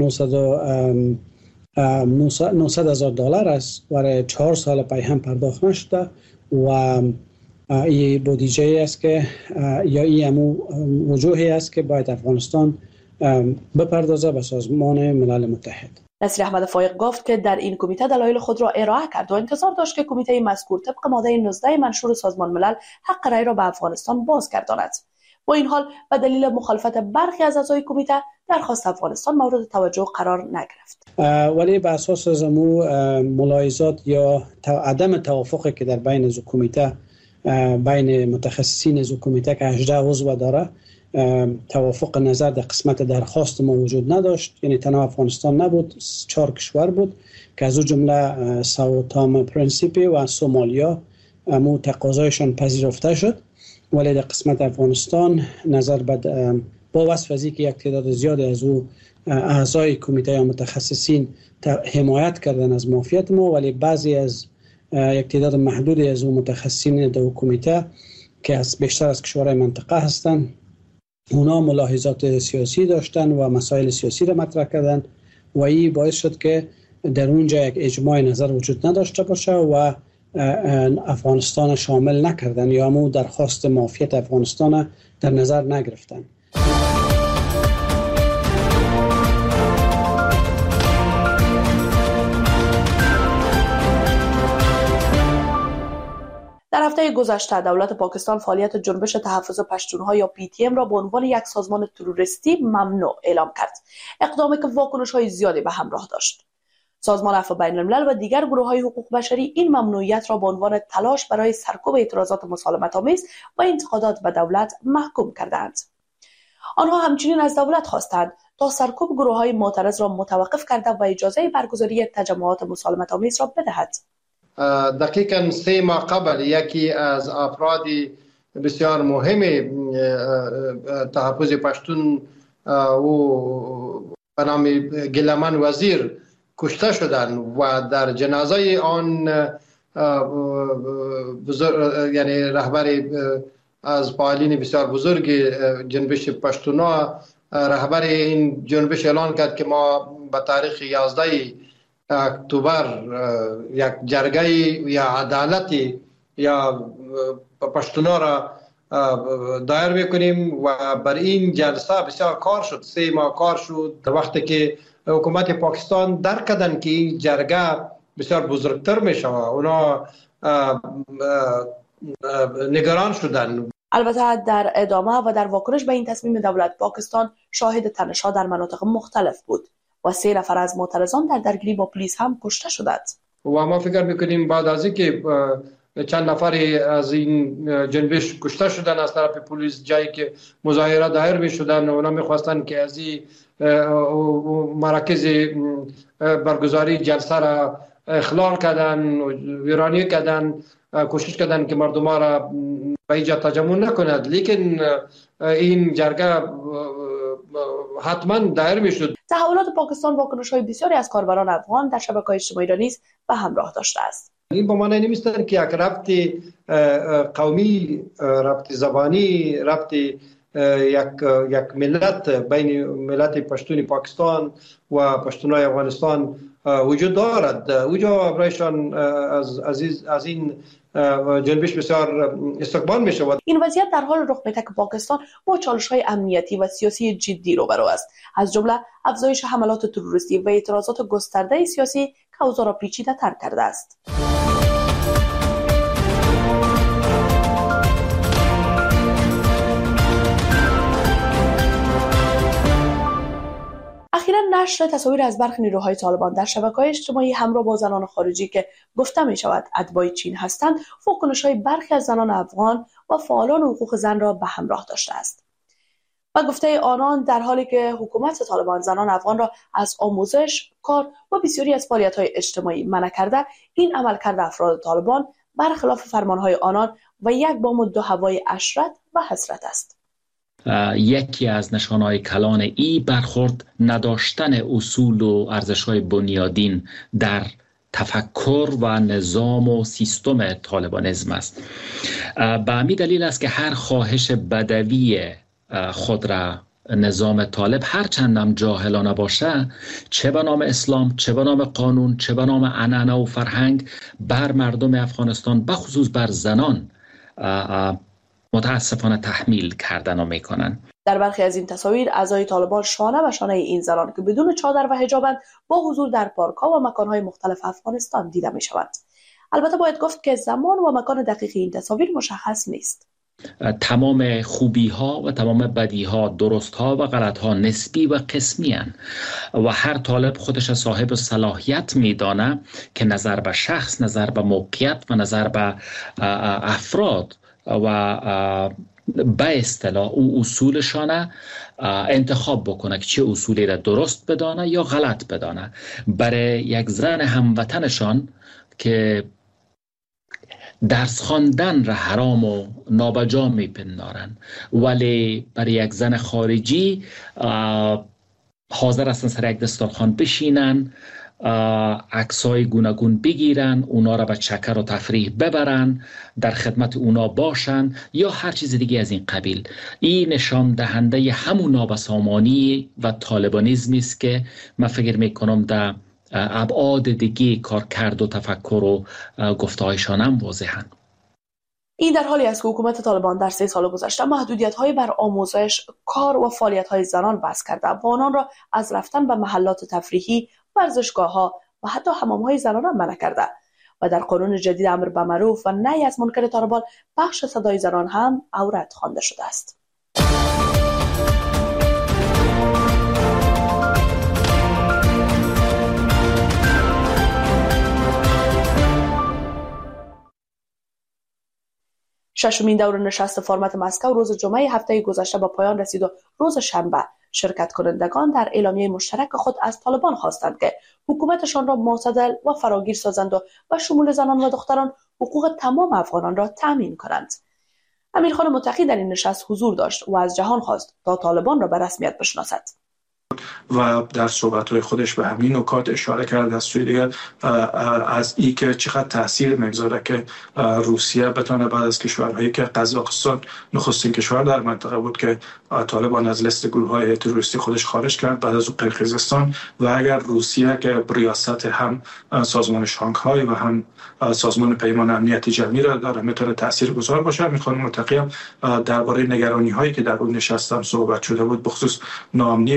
$900,000 است و 4 سال پیهم پرداخت نشده و این بودجه است که یا این وجوهی است که باید افغانستان بپردازه به سازمان ملل متحد. نصیر احمد فایق گفت که در این کمیته دلایل خود را ارائه کرد و انتظار داشت که کمیته مذکور طبق ماده 19 منشور سازمان ملل حق رأی را به افغانستان بازگرداند. با این حال به دلیل مخالفت برخی از اعضای کمیته درخواست افغانستان مورد توجه قرار نگرفت. ولی به اساس ملاحظات یا عدم توافقی که در بین از کمیته بین متخصصین از کمیته که 18 عضو داره، توافق نظر در قسمت درخواست ما وجود نداشت، یعنی تنها افغانستان نبود، 4 کشور بود که از او جمله ساو تام پرنسیپی و سومالیا مو تقاضایشان پذیرفته شد، ولی در قسمت افغانستان نظر با وصف از اینکه یک تعداد زیادی از او اعضای کمیته یا متخصصین حمایت کردن از معافیت ما، ولی بعضی از یک تعداد محدودی از او متخصصین در کمیته که از بیشتر از کشورهای منطقه هستند، اونا ملاحظات سیاسی داشتن و مسائل سیاسی را مطرح کردن و این باعث شد که در اونجا یک اجماع نظر وجود نداشته باشه و افغانستان شامل نکردن یا همون درخواست معافیت افغانستان در نظر نگرفتن. در هفته گذشته دولت پاکستان فعالیت جنبش تحفظ پشتونها یا PTM را به عنوان یک سازمان تروریستی ممنوع اعلام کرد، اقدامی که واکنش‌های زیادی به همراه داشت. سازمان عفو بین الملل و دیگر گروه‌های حقوق بشری این ممنوعیت را به عنوان تلاش برای سرکوب اعتراضات مسالمت‌آمیز و انتقادات به دولت محکوم کردند. آنها همچنین از دولت خواستند تا سرکوب گروه‌های معترض را متوقف کرده و اجازه برگزاری تجمعات مسالمت‌آمیز را بدهد. دقیقاً 3 ماه قبل یکی از افراد بسیار مهم تحفظ پشتون و به نام گیلمن وزیر کشته شدند و در جنازه آن یعنی رهبر از فعالین بسیار بزرگ جنبش پشتونا، رهبر این جنبش اعلان کرد که ما به تاریخ 11 اکتبر یک جرگه یا عدالتی یا پشتونا را دایر میکنیم و بر این جلسه بسیار کار شد. 3 ماه کار شد. وقتی که حکومت پاکستان درک کردن که این جرگه بسیار بزرگتر میشه، اونا نگران شدن البته در ادامه و در واکنش به این تصمیم دولت، پاکستان شاهد تنش‌ها در مناطق مختلف بود و 3 نفر از معترضان در درگیری با پلیس هم کشته شدند. و ما فکر میکنیم بعد از اینکه چند نفری از این جنبش کشته شدن از طرف پلیس، جایی که مظاهره دایر میشدن و اونا میخواستن که از این مراکز برگزاری جلسه را اخلال کردن و ویرانی کردن، کوشش کردن که مردم را به اینجا تجمع نکند، لیکن این جرگه حتما دایر میشد. تحولات پاکستان واکنش‌های بسیاری از کاربران افغان در شبکه‌های اجتماعی را نیز به همراه داشته است. این به معنی نمی‌است که یک ربط قومی، ربط زبانی، ربط یک ملت بین ملت پشتون پاکستان و پشتونای افغانستان وجود دارد. اوجا برایشان از این جنبش بسیار استقبال می شود. این وضعیت در حال رخ می‌دهد که پاکستان با چالش‌های امنیتی و سیاسی جدی روبرو است، از جمله افزایش حملات تروریستی و اعتراضات گسترده سیاسی که اوضاع را پیچیده‌تر کرده است. اخیراً نشر تصاویر از برخی نیروهای طالبان در شبکه‌های اجتماعی همراه با زنان خارجی که گفته می‌شود اتباع چین هستند، واکنش‌های برخی از زنان افغان و فعالان حقوق زن را به همراه داشته است. و گفته آنان در حالی که حکومت طالبان زنان افغان را از آموزش، کار و بسیاری از فعالیت‌های اجتماعی منع کرده، این عملکرد افراد طالبان برخلاف فرمان‌های آنان و یک بام و 2 هوای عشرت و حسرت است. یکی از نشانه‌های کلان این برخورد نداشتن اصول و ارزش‌های بنیادین در تفکر و نظام و سیستم طالبانیسم است. به همین دلیل است که هر خواهش بدوی خود را نظام طالب هر چندم جاهلانه باشه، چه به نام اسلام، چه به نام قانون، چه به نام عنعنه و فرهنگ، بر مردم افغانستان بخصوص بر زنان متاسفانه تحمیل کردن و میکنن. در برخی از این تصاویر اعضای طالبان شانه به شانه این زنان که بدون چادر و حجابند با حضور در پارک‌ها و مکان‌های مختلف افغانستان دیده می‌شود. البته باید گفت که زمان و مکان دقیق این تصاویر مشخص نیست. تمام خوبی‌ها و تمام بدی‌ها، درست‌ها و غلط‌ها نسبی و قسمی هستند و هر طالب خودش صاحب صلاحیت می‌دانه که نظر به شخص، نظر به موقعیت و نظر به افراد و به اصطلاح او اصولشانه انتخاب بکنه که چه اصولی را درست بدانه یا غلط بدانه. برای یک زن هموطنشان که درس خواندن را حرام و نابجا میپندارن، ولی برای یک زن خارجی حاضر هستن سر یک دسترخوان بشینن، عکسای گوناگون بگیرن، اونا را به چکر و تفریح ببرن، در خدمت اونا باشن یا هر چیز دیگه از این قبیل. این نشان دهنده همون نابسامانی و طالبانیزمی است که من فکر میکنم در ابعاد دیگه کار کرد و تفکر و گفتهایشان هم واضحن. این در حالی است که حکومت طالبان در 3 سال گذشته محدودیت‌های بر آموزش، کار و فعالیت‌های زنان وضع کرده و آنان را از رفتن به محلات تفریحی، ورزشگاه‌ها و حتی حمام‌های زنانه منع کرده و در قانون جدید امر به معروف و نهی از منکر طالبان بخش صدای زنان هم عورت خوانده شده است. ششمین دور نشست فرمت مسکو روز جمعه هفته گذشته با پایان رسید و روز شنبه شرکت کنندگان در اعلامیه مشترک خود از طالبان خواستند که حکومتشان را معتدل و فراگیر سازند و به شمول زنان و دختران حقوق تمام افغانان را تامین کنند. امیرخان متقی در این نشست حضور داشت و از جهان خواست تا طالبان را به رسمیت بشناسد و در صحبت‌های خودش به همین نکات اشاره کرد. از سوی دیگر از این که چقدر تاثیر میگذاره که روسیه بتونه بعد از کشورهایی که قزاقستان نخستین کشور در منطقه بود که طالبان از لیست گروه‌های تروریستی خودش خارج کرد، بعد از قرقیزستان، و اگر روسیه که ریاست هم سازمان شانگهای و هم سازمان پیمان امنیتی جمعی را داره میتونه تاثیرگذار باشه. میخوام متقیم درباره نگرانی‌هایی که در اون نشست هم صحبت شده بود بخصوص ناامنی و رشد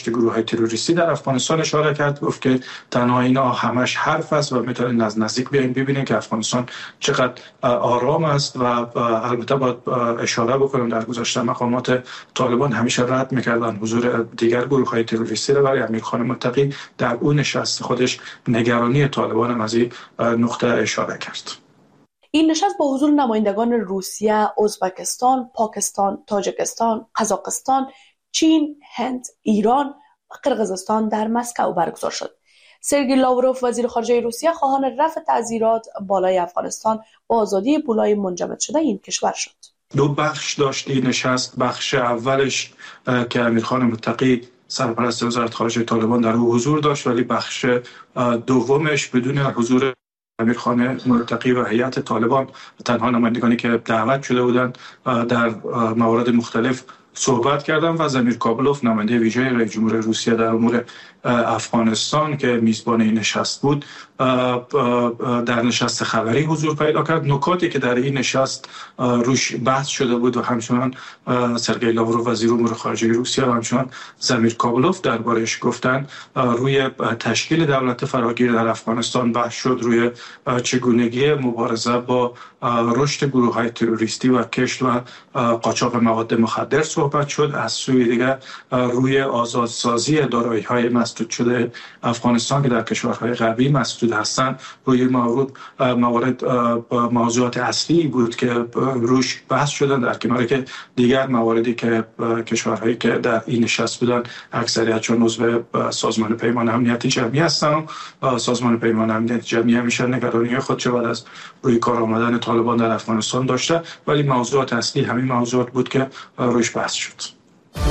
رشد گروه‌های تروریستی در افغانستان اشاره کرد. گفت که تنها اینا همش حرف است و میتونید از نزدیک بیاین ببینید که افغانستان چقدر آرام است و البته باید اشاره بکنم در گذشته مقامات طالبان همیشه رد میکردن حضور دیگر گروه‌های تروریستی را، ولی امیرخان متقی در اون نشست خودش نگرانی طالبان از این نقطه اشاره کرد. این نشست با حضور نمایندگان روسیه، ازبکستان، پاکستان، تاجیکستان، قزاقستان، چین، هند، ایران و قرقیزستان در مسکو برگزار شد. سرگئی لاوروف وزیر خارجه روسیه خواهان رفع تعزیرات بالای افغانستان با آزادی پولهای منجمد شده این کشور شد. دو بخش داشت این نشست. بخش اولش که امیرخان متقی سرپرست وزارت خارجه طالبان در او حضور داشت، ولی بخش دومش بدون حضور امیرخان متقی و هیئت طالبان، تنها نمایندگانی که دعوت شده بودند در موارد مختلف صحبت کردم و زمیر کابلوف نماینده ویژه رئیس جمهور روسیه در امور افغانستان که میزبان این نشست بود در نشست خبری حضور پیدا کرد. نکاتی که در این نشست روش بحث شده بود و همچنان سرگئی لاوروف وزیر امور خارجه روسیه و همچنان زمیر کابلوف دربارش گفتن، روی تشکیل دولت فراگیر در افغانستان بحث شد، روی چگونگی مبارزه با رشد گروه‌های تروریستی و کشت و قاچاق مواد مخدر صحبت شد. از سوی دیگر روی آزادسازی دارایی‌های مسدود شده افغانستان که در کشورهای غربی مسدود هستند، روی موارد موضوعات اصلی بود که روش بحث شدن، در کناری که دیگر مواردی که کشورهایی که در این نشست بودن اکثریتشون عضو سازمان پیمان امنیت جمعی هستند. سازمان پیمان امنیت جمعی همیشه نگرانی خودش بعد از روی کار آمدن طالبان در افغانستان داشته، ولی موضوعات اصلی همین موضوعات بود که روش بحث شد.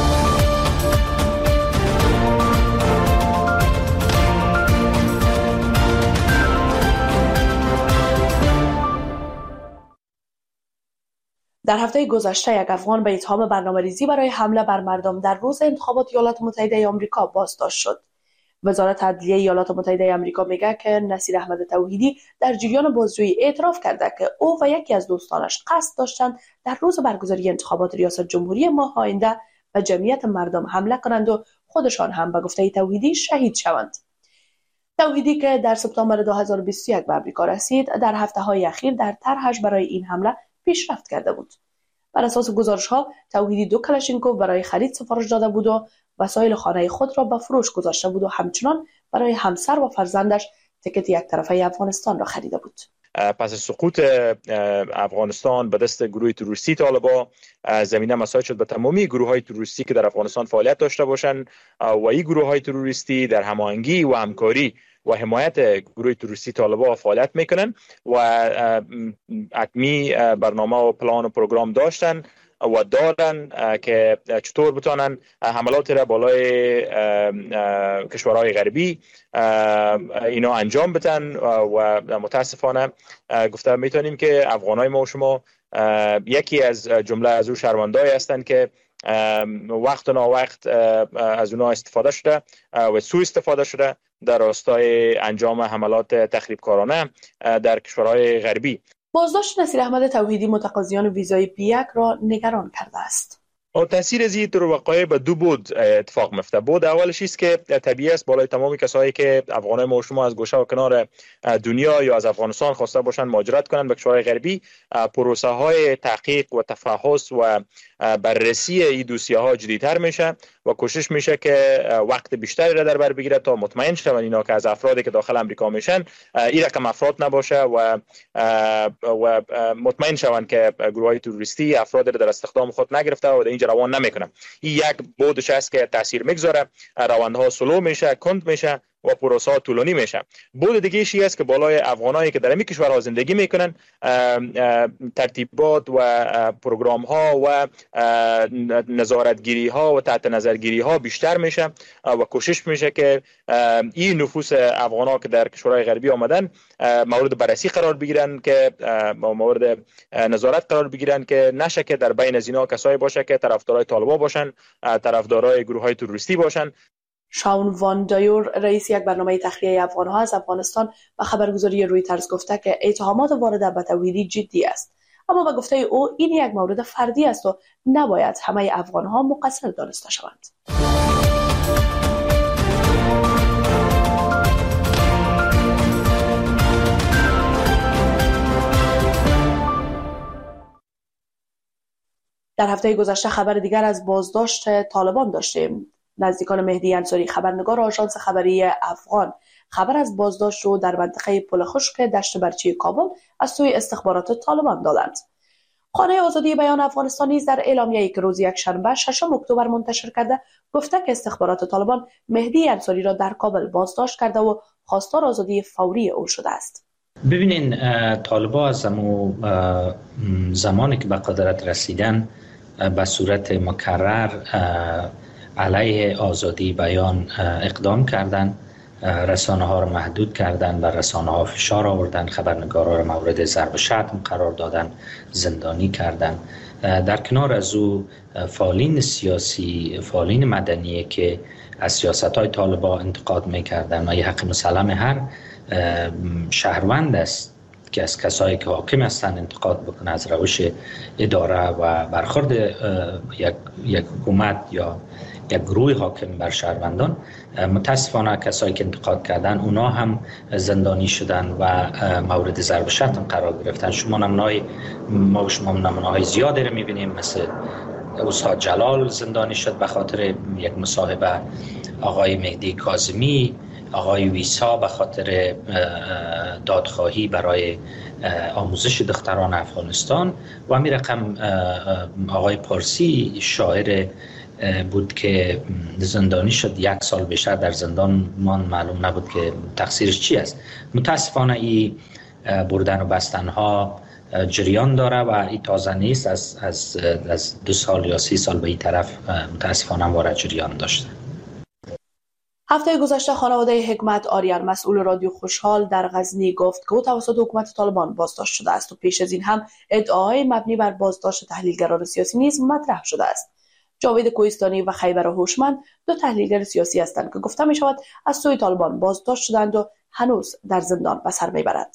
در هفته گذشته یک افغان به اتهام برنامه‌ریزی برای حمله بر مردم در روز انتخابات ایالات متحده آمریکا بازداشت شد. وزارت عدلیه ایالات متحده آمریکا میگه که نصیر احمد توحیدی در جریان بازجویی اعتراف کرده که او و یکی از دوستانش قصد داشتند در روز برگزاری انتخابات ریاست جمهوری ماه آینده به جمعیت مردم حمله کنند و خودشان هم به گفته توحیدی شهید شوند. توحیدی که در سپتامبر 2021 به آمریکا رسید، در هفته‌های اخیر در طرحش برای این حمله پیشرفت کرده بود. بر اساس گزارش‌ها توحیدی 2 کلاشینکوف برای خرید سفارش داده بود و وسایل خانه خود را به فروش گذاشته بود و همچنان برای همسر و فرزندش تکت یک طرفه افغانستان را خریده بود. پس از سقوط افغانستان به دست گروه تروریستی طالبان، زمینه مساعد شد به تمامی گروه‌های تروریستی که در افغانستان فعالیت داشته باشند و این گروه‌های تروریستی در هماهنگی و همکاری و حمایت گروه تروریستی طالبان فعالیت میکنن و حتمی برنامه و پلان و پروگرام داشتن و دارن که چطور بتونن حملات را بالای کشورهای غربی اینا انجام بدن و متاسفانه گفته میتونیم که افغانای ما و شما یکی از جمله از او شرمنده‌ای هستند که وقت نا وقت از اونها استفاده شده و سوء استفاده شده در راستای انجام حملات تخریبکارانه در کشورهای غربی. بازداشت نصیر احمد توحیدی متقاضیان ویزای B1 را نگران کرده است. تاثیر از این وقایع به 2 بود اتفاق میفته. بود اولش است که طبیعی است بالای تمام کسایی که افغانای ما و شما از گوشه و کنار دنیا یا از افغانستان خواسته باشند مهاجرت کنند به کشورهای غربی، پروسه های تحقیق و تفحص و بررسی این دوسیه ها جدی‌تر میشه و کوشش میشه که وقت بیشتری را در بر بگیره تا مطمئن شون اینا که از افرادی که داخل امریکا میشن این رقم افراد نباشه و مطمئن شون که گروه‌های تروریستی افراد را در استخدام خود نگرفته و در اینجا روان نمیکنه. این یک بودش است که تاثیر میگذاره، روندها سلو میشه، کند میشه و پروسه طولانی میشه. بود دیگه ایشی است که بالای افغانایی که در این کشورها زندگی میکنن ترتیبات و پروگرام ها و نظارتگیری ها و تحت نظرگیری ها بیشتر میشه و کوشش میشه که این نفوس افغانا که در کشورهای غربی آمدن مورد بررسی قرار بگیرن، که مورد نظارت قرار بگیرن، که نشه که در بین از اینا کسایی باشه که طرفدارای طالبان باشن، طرفدارای گروه های تروریستی باشن. شاون وان دایور رئیس یک برنامه تخلیه افغان‌ها از افغانستان و خبرگزاری رویترز گفته که اتهامات وارد به توحیدی جدی است، اما به گفته او این یک مورد فردی است و نباید همه افغان‌ها مقصر دانسته شوند. در هفته گذشته خبر دیگر از بازداشت طالبان داشتیم. نزدیکان مهدی انصاری، خبرنگار آژانس خبری افغان، خبر از بازداشت رو در منطقه پل خشک دشت برچی کابل از سوی استخبارات طالبان دادند. خانه آزادی بیان افغانستان نیز در اعلامیه‌ای که روز یکشنبه 6 اکتبر منتشر کرده گفته که استخبارات طالبان مهدی انصاری را در کابل بازداشت کرده و خواستار آزادی فوری او شده است. ببینین، طالبان از زمانی که به قدرت رسیدن به صورت مکرر علیه آزادی بیان اقدام کردند، رسانه ها را محدود کردند، بر رسانه ها فشار آوردند، خبرنگارا را مورد ضرب شتم قرار دادند، زندانی کردند. در کنار از او فعالین سیاسی، فعالین مدنی که از سیاست‌های طالبان انتقاد می‌کردند و یه حق مسلم هر شهروند است که از کسایی که حاکم هستند انتقاد بکنه از روش اداره و برخورد یک حکومت یا یک گروه حاکم بر شهروندان. متاسفانه کسایی که انتقاد کردن اونا هم زندانی شدن و مورد ضرب شتم قرار گرفتن. شما نمونه‌های زیادی رو می‌بینیم، مثل استاد جلال زندانی شد به خاطر یک مصاحبه، آقای مهدی کاظمی، آقای ویسا به خاطر دادخواهی برای آموزش دختران افغانستان و همین رقم آقای پارسی شاعر بود که زندانی شد، 1 سال بیشتر در زندان ماند، معلوم نبود که تقصیرش چی است. متاسفانه این بردن و بستن ها جریان داره و این تازه نیست، از 2 سال یا 30 سال به این طرف متاسفانه وارد جریان داشته. هفته گذشته خانواده حکمت آریان، مسئول رادیو خوشحال در غزنی، گفت که او توسط حکومت طالبان بازداشت شده است و پیش از این هم ادعاهای مبنی بر بازداشت تحلیلگران سیاسی نیز مطرح شده است. جاوید کوهستانی و خیبر هوشمند 2 تحلیلگر سیاسی هستند که گفته می شود از سوی طالبان بازداشت شدند و هنوز در زندان به سر می برند.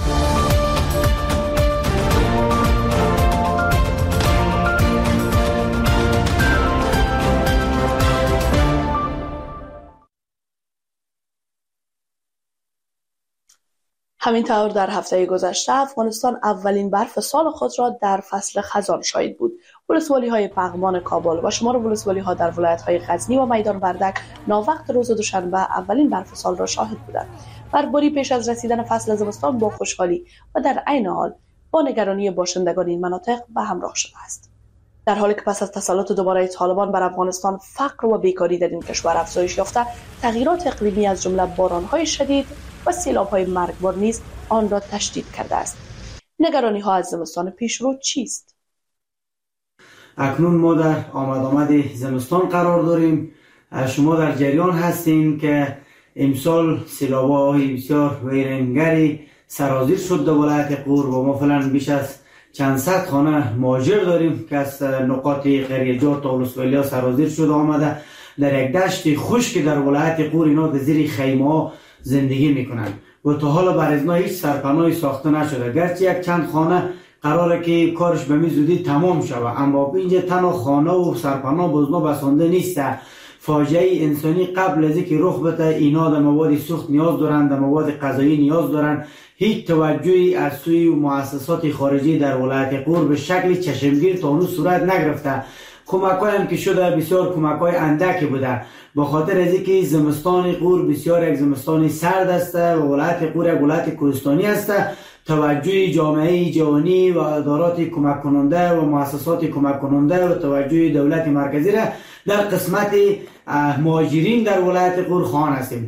همینطور در هفته گذشته افغانستان اولین برف سال خود را در فصل خزان شاهد بود. ولسوالی‌های پغمان کابل و شمار ولسوالی‌ها در ولایت‌های غزنی و میدان وردک ناوقت روز دوشنبه اولین برف سال را شاهد بودند. برفباری پیش از رسیدن فصل زمستان با خوشحالی و در عین حال با نگرانی باشندگان این مناطق به همراه شده است. در حالی که پس از تسلط دوباره طالبان بر افغانستان فقر و بیکاری در این کشور افزایش یافته، تغییرات اقلیمی از جمله باران‌های شدید و سیلاب‌های مرگبار نیز آن را تشدید کرده است. نگرانی‌ها از زمستان پیشرو چیست؟ اکنون ما در آمد زمستان قرار داریم. شما در جریان هستین که امسال سیلاب‌های بسیار ویرانگری سرازیر شد در ولایت غور و ما فعلا بیش از چند صد خانه مهاجر داریم که از نقاط قریه‌جات و ولسوالی‌ها سرازیر شده آمده. در یک دشت خشک در ولایت غور اینا در زیر خیمه‌ها زندگی میکنن و تا حالا بر ازنا هیچ سرپناهی ساخته نشده، گرچه یک چند خانه قراره که کارش به می زودی تمام شود، اما اینجا تنها خانه و سرپناه بزنا بسانده نیست. فاجعه انسانی قبل از اینکه رخ بده اینا در مواد سوخت نیاز دارند، در مواد غذایی نیاز دارند. هیچ توجهی از سوی مؤسسات خارجی در ولایت غور به شکل چشمگیر تا اون صورت نگرفته. کمک‌های هم که شده بسیار کمک‌های اندکی بوده، با خاطر از اینکه زمستان غور بسیار یک زمستان سرد است و ولایت غور یک ولایت کوهستانی است. توجه جامعه جهانی و ادارات کمک کننده و مؤسسات کمک کننده و توجه دولت مرکزی را در قسمت مهاجرین در ولایت غور خواهان هستیم.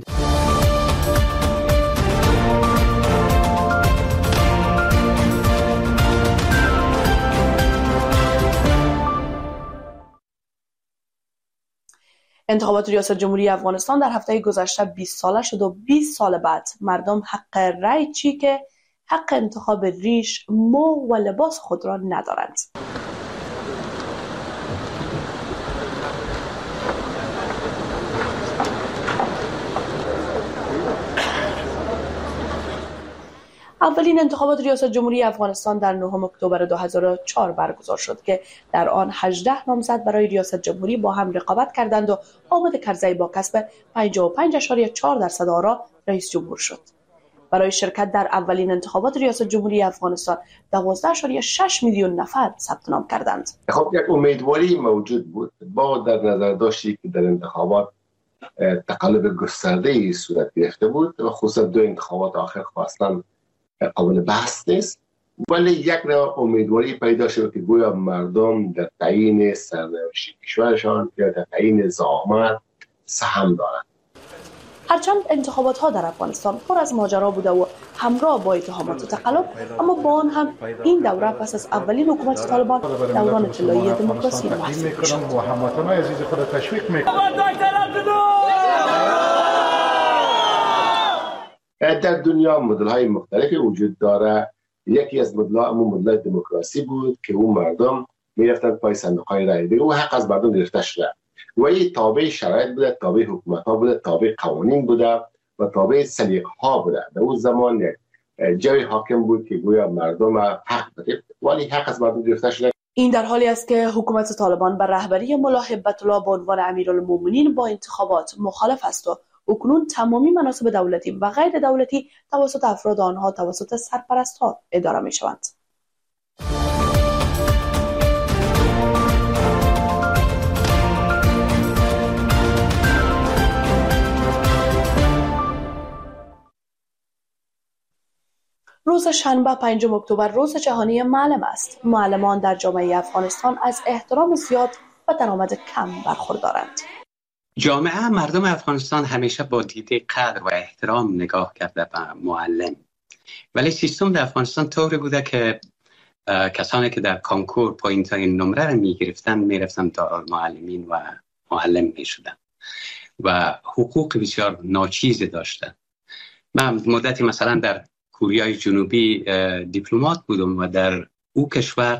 انتخابات ریاست جمهوری افغانستان در هفته گذشته 20 ساله شد و 20 سال بعد مردم حق رأی چی که حق انتخاب ریش، مو و لباس خود را ندارند. اولین انتخابات ریاست جمهوری افغانستان در 9 اکتبر 2004 برگزار شد که در آن 18 نامزد برای ریاست جمهوری با هم رقابت کردند و حامد کرزی با کسب 55.4% آرا رئیس جمهور شد. برای شرکت در اولین انتخابات ریاست جمهوری افغانستان 12.6 میلیون نفر ثبت نام کردند. خب یک امیدواری موجود بود با در نظر داشتی که در انتخابات تقلب گسترده‌ای صورت گرفته بود و خصوصا 2 انتخابات آخر اصلا قابل بحث نیست، ولی یک نوع امیدواری پیدا شد که گویا مردم در تعیین سرنوشت کشورشان یا در تعیین زعامت سهم دارند. هرچند انتخابات ها در افغانستان پر از ماجرا بوده و همراه با اتهامات و تقلب، اما با آن هم این دوره پس از اولین حکومت طالبان دوران طلایی دموکراسی محسوب می‌شد. در دنیا مدل‌های مختلفی وجود داره. یکی از مدل دموکراسی بود که اون مردم میرفتن پای صندوق‌های رای دهی و حق از مردم گرفته شده و این تابع شرایط بوده، تابع حکومت‌ها بوده، تابع قوانین بوده و تابع سلیقه‌ها بوده. در اون زمان جای حاکم بود که گویا مردم حق داشت ولی حق از مردم گرفته شده. این در حالی است که حکومت طالبان بر رهبری ملا هیبت الله به عنوان امیرالمومنین با انتخابات مخالف است و اکنون تمامی مناصب دولتی و غیر دولتی توسط افراد آنها توسط سرپرست‌ها اداره می‌شوند. روز شنبه 5 اکتبر روز جهانی معلم است. معلمان در جامعه افغانستان از احترام زیاد و درآمد کم برخوردارند. جامعه مردم افغانستان همیشه با دیده قدر و احترام نگاه کرده به معلم، ولی سیستم در افغانستان طوری بوده که کسانی که در کنکور پایین‌ترین نمره را می‌گرفتن می‌رفتن دارالمعلمین و معلم می‌شدن و حقوق بسیار ناچیزی داشتن. من مدتی مثلا در کره جنوبی دیپلمات بودم و در او کشور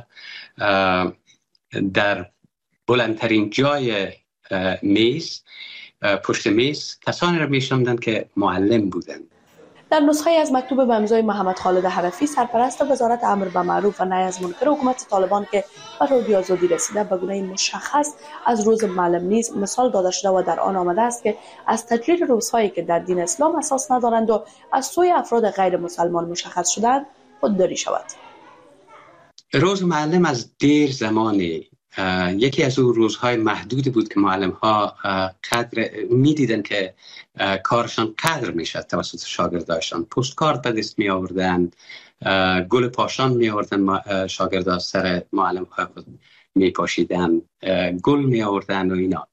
در بلندترین جای میز، پشت میز کسانی را می‌شناختند که معلم بودند. در نسخه از مکتوب به امضای محمد خالد حرفی، سرپرست وزارت امر به معروف و نهی از منکر حکومت طالبان که به روحی آزادی رسیده، به گونه مشخص از روز معلم نیز مثال داده شده و در آن آمده است که از تجلیل روزهایی که در دین اسلام اساس ندارند و از سوی افراد غیر مسلمان مشخص شدند خودداری شود. روز معلم از دیر زمانی یکی از اون روزهای محدودی بود که معلم ها قدر میدیدن که کارشان قدر میشد توسط شاگرداشان. پستکارت به دست می آوردن، گل پاشان می آوردن، شاگردان سر معلم ها خود می پاشیدن، گل می آوردن و اینا.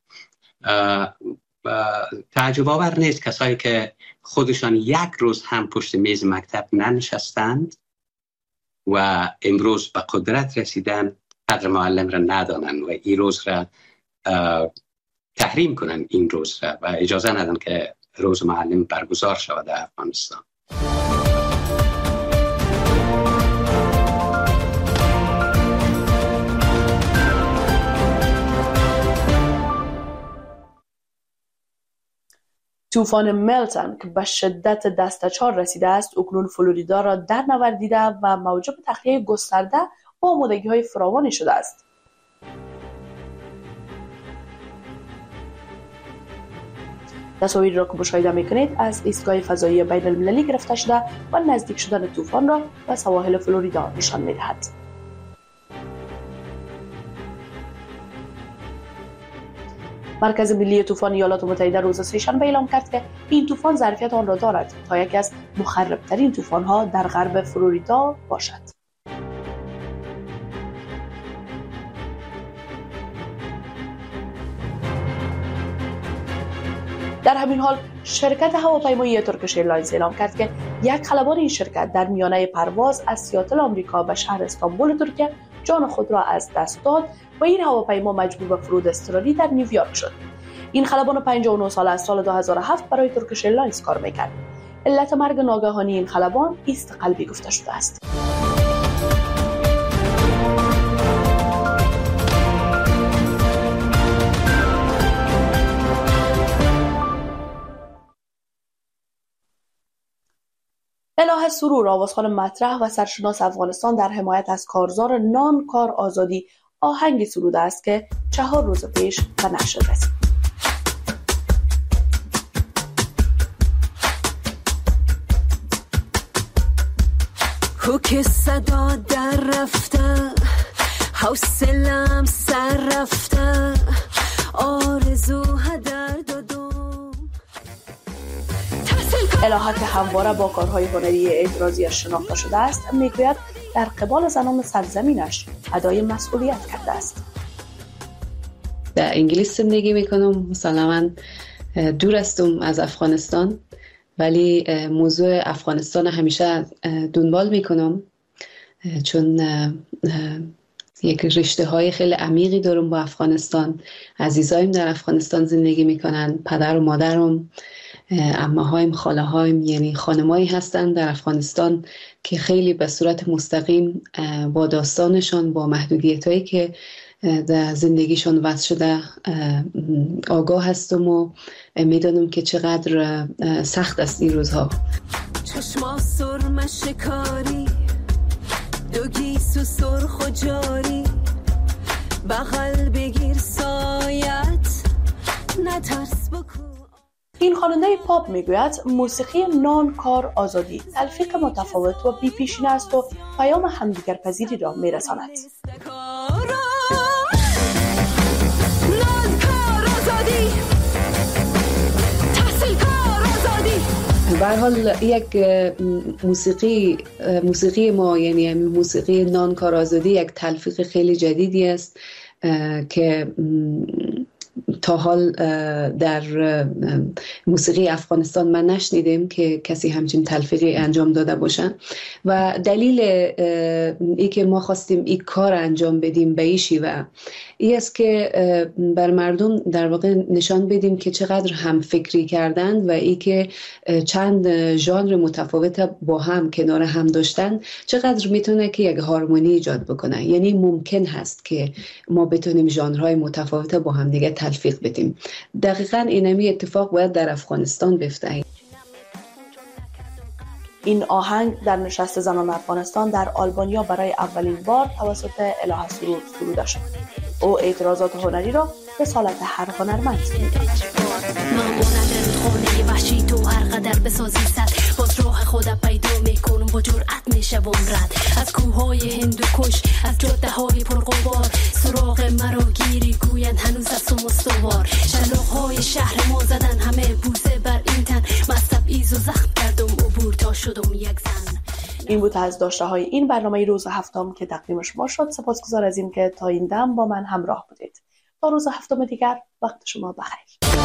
تعجب آور نیست کسایی که خودشان یک روز هم پشت میز مکتب ننشستند و امروز به قدرت رسیدن قدر معلم را ندانن و این روز را تحریم کنن، این روز را، و اجازه ندن که روز معلم برگزار شود در افغانستان. طوفان میلتن که به شدت دسته 4 رسیده است، اکنون فلوریدا را در نوردیده و موجب تخلیه گسترده و آمادگی‌های فراوانی شده است. تصاویری را که مشاهده می‌کنید از ایستگاه فضایی بین المللی گرفته شده و نزدیک شدن طوفان را به سواحل فلوریدا نشان می‌دهد. مرکز ملی طوفان ایالات متحده روز سه‌شنبه اعلام کرد که این طوفان ظرفیت آن را دارد تا یکی از مخرب‌ترین طوفان‌ها در غرب فلوریدا باشد. در همین حال شرکت هواپیمایی ترکیش ایرلاینز اعلام کرد که یک خلبان این شرکت در میانه پرواز از سیاتل آمریکا به شهر استانبول ترکیه جان خود را از دست داد و این هواپیما مجبور به فرود اضطراری در نیویورک شد. این خلبان 59 ساله از سال 2007 برای ترکیش ایرلاینز کار میکرد. علت مرگ ناگهانی این خلبان ایست قلبی گفته شده است. الهه سرور، آوازخوان مطرح و سرشناس افغانستان، در حمایت از کارزار نان کار آزادی آهنگی سروده است که 4 روز پیش به نشر رسید. کوک صدا در رفته حوصلم سر رفته آرزو هدر دادم. الهه که همواره با کارهای هنری اعتراضیش شناخته شده است میگوید در قبال زنان سرزمینش ادای مسئولیت کرده است. در انگلیس زندگی میکنم، مسلما دور هستم از افغانستان، ولی موضوع افغانستان همیشه دنبال میکنم چون یک رشته های خیلی عمیقی دارم با افغانستان. عزیزایم در افغانستان زندگی میکنن، پدر و مادرم، عمه‌هایم، خاله‌هایم، یعنی خانمایی هستن در افغانستان که خیلی به صورت مستقیم با داستانشان، با محدودیت‌هایی که در زندگیشون وضع شده آگاه هستم و میدانم که چقدر سخت است این روزها. چشما سرم شکاری دو گیسو سرخ و جاری بغل بگیر سایت نترس بکن. این خواننده پاپ میگوید موسیقی نان کار آزادی تلفیق متفاوت و بی پیشینه است و پیام همدیگر پذیری را میرساند. به هر حال یک موسیقی ما، یعنی موسیقی نان کار آزادی، یک تلفیق خیلی جدیدی است که تا حال در موسیقی افغانستان من نشنیدم که کسی همچین تلفیقی انجام داده باشن و دلیل ای که ما خواستیم این کار انجام بدیم به این شیوه ای است که بر مردم در واقع نشان بدیم که چقدر هم فکری کردند و ای که چند ژانر متفاوت با هم کنار هم داشتن چقدر میتونه که یک هارمونی ایجاد بکنه. یعنی ممکن هست که ما بتونیم ژانرهای متفاوت با هم دیگه تلفیق بدیم. دقیقاً اینمی اتفاق باید در افغانستان بیفته. این آهنگ در نشست زنان افغانستان در آلبانیا برای اولین بار توسط الهه سرور سروده شد. او اعتراضات هنری را رسالت هر هنرمند می‌داند. خانه وحشی تو هر قدر بسازی صد باز راه خودم پیدا میکنم با جرأت میشوم رد از کوههای هندوکش از جاده های پرغبار سراغ مرا گیری گویند هنوز از تو مستوار شلاق‌های شهر ما زدن همه بوسه بر این تن مصب ایز و زخم کردم عبور تا شدم یک زن. این بود از داشته های این برنامه روز هفتم که تقدیم شما شد. سپاسگزار از این که تا این دم با من همراه بودید. تا روز هفتم دیگر وقت شما بخیر.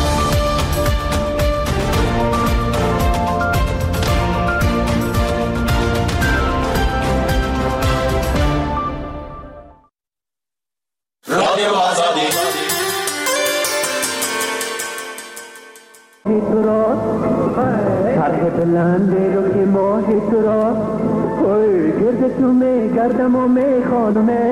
رادیو آزادی طرح بلند رو که ماه تو را گرد تو می گردم و می خانمه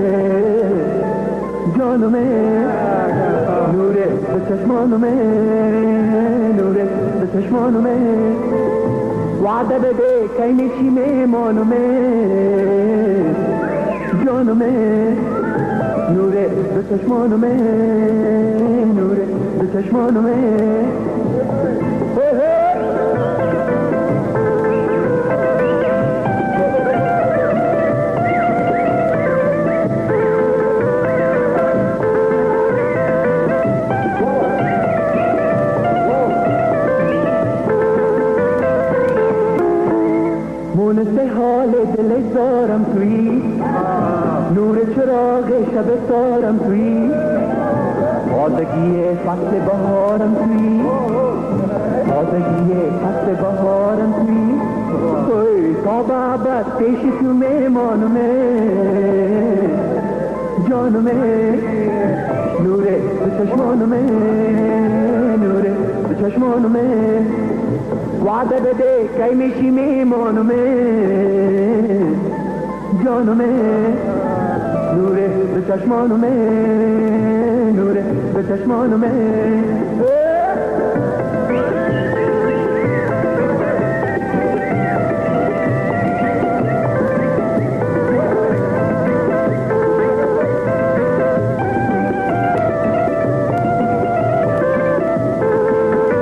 جانمه نوره به چشمانمه نوره به چشمانمه وعده بده که میشی میمانمه جانمه نوره به چشمانمه نوره به چشمانمه مونسه حال دل زارم توی نور چراغ شب سارم توی تازگی فصل بهارم توی تازگی فصل بهارم توی تا بابت پیش تو میمانمه جانمه نوره به چشمانمه نوره به چشمانمه وعده بده که میشی میمانمه جانمه نوره به چشمانمه نوره به چشمانمه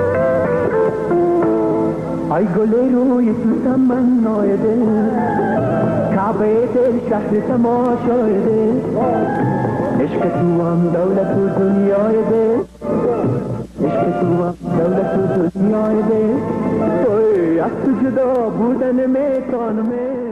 ای گل روی تو تمنای دل حلقه دل شهر تماشای دل عشق تو هم دولت و دنیای دل عشق تو هم دولت و دنیای دل توی از تو جدا بودن میتانم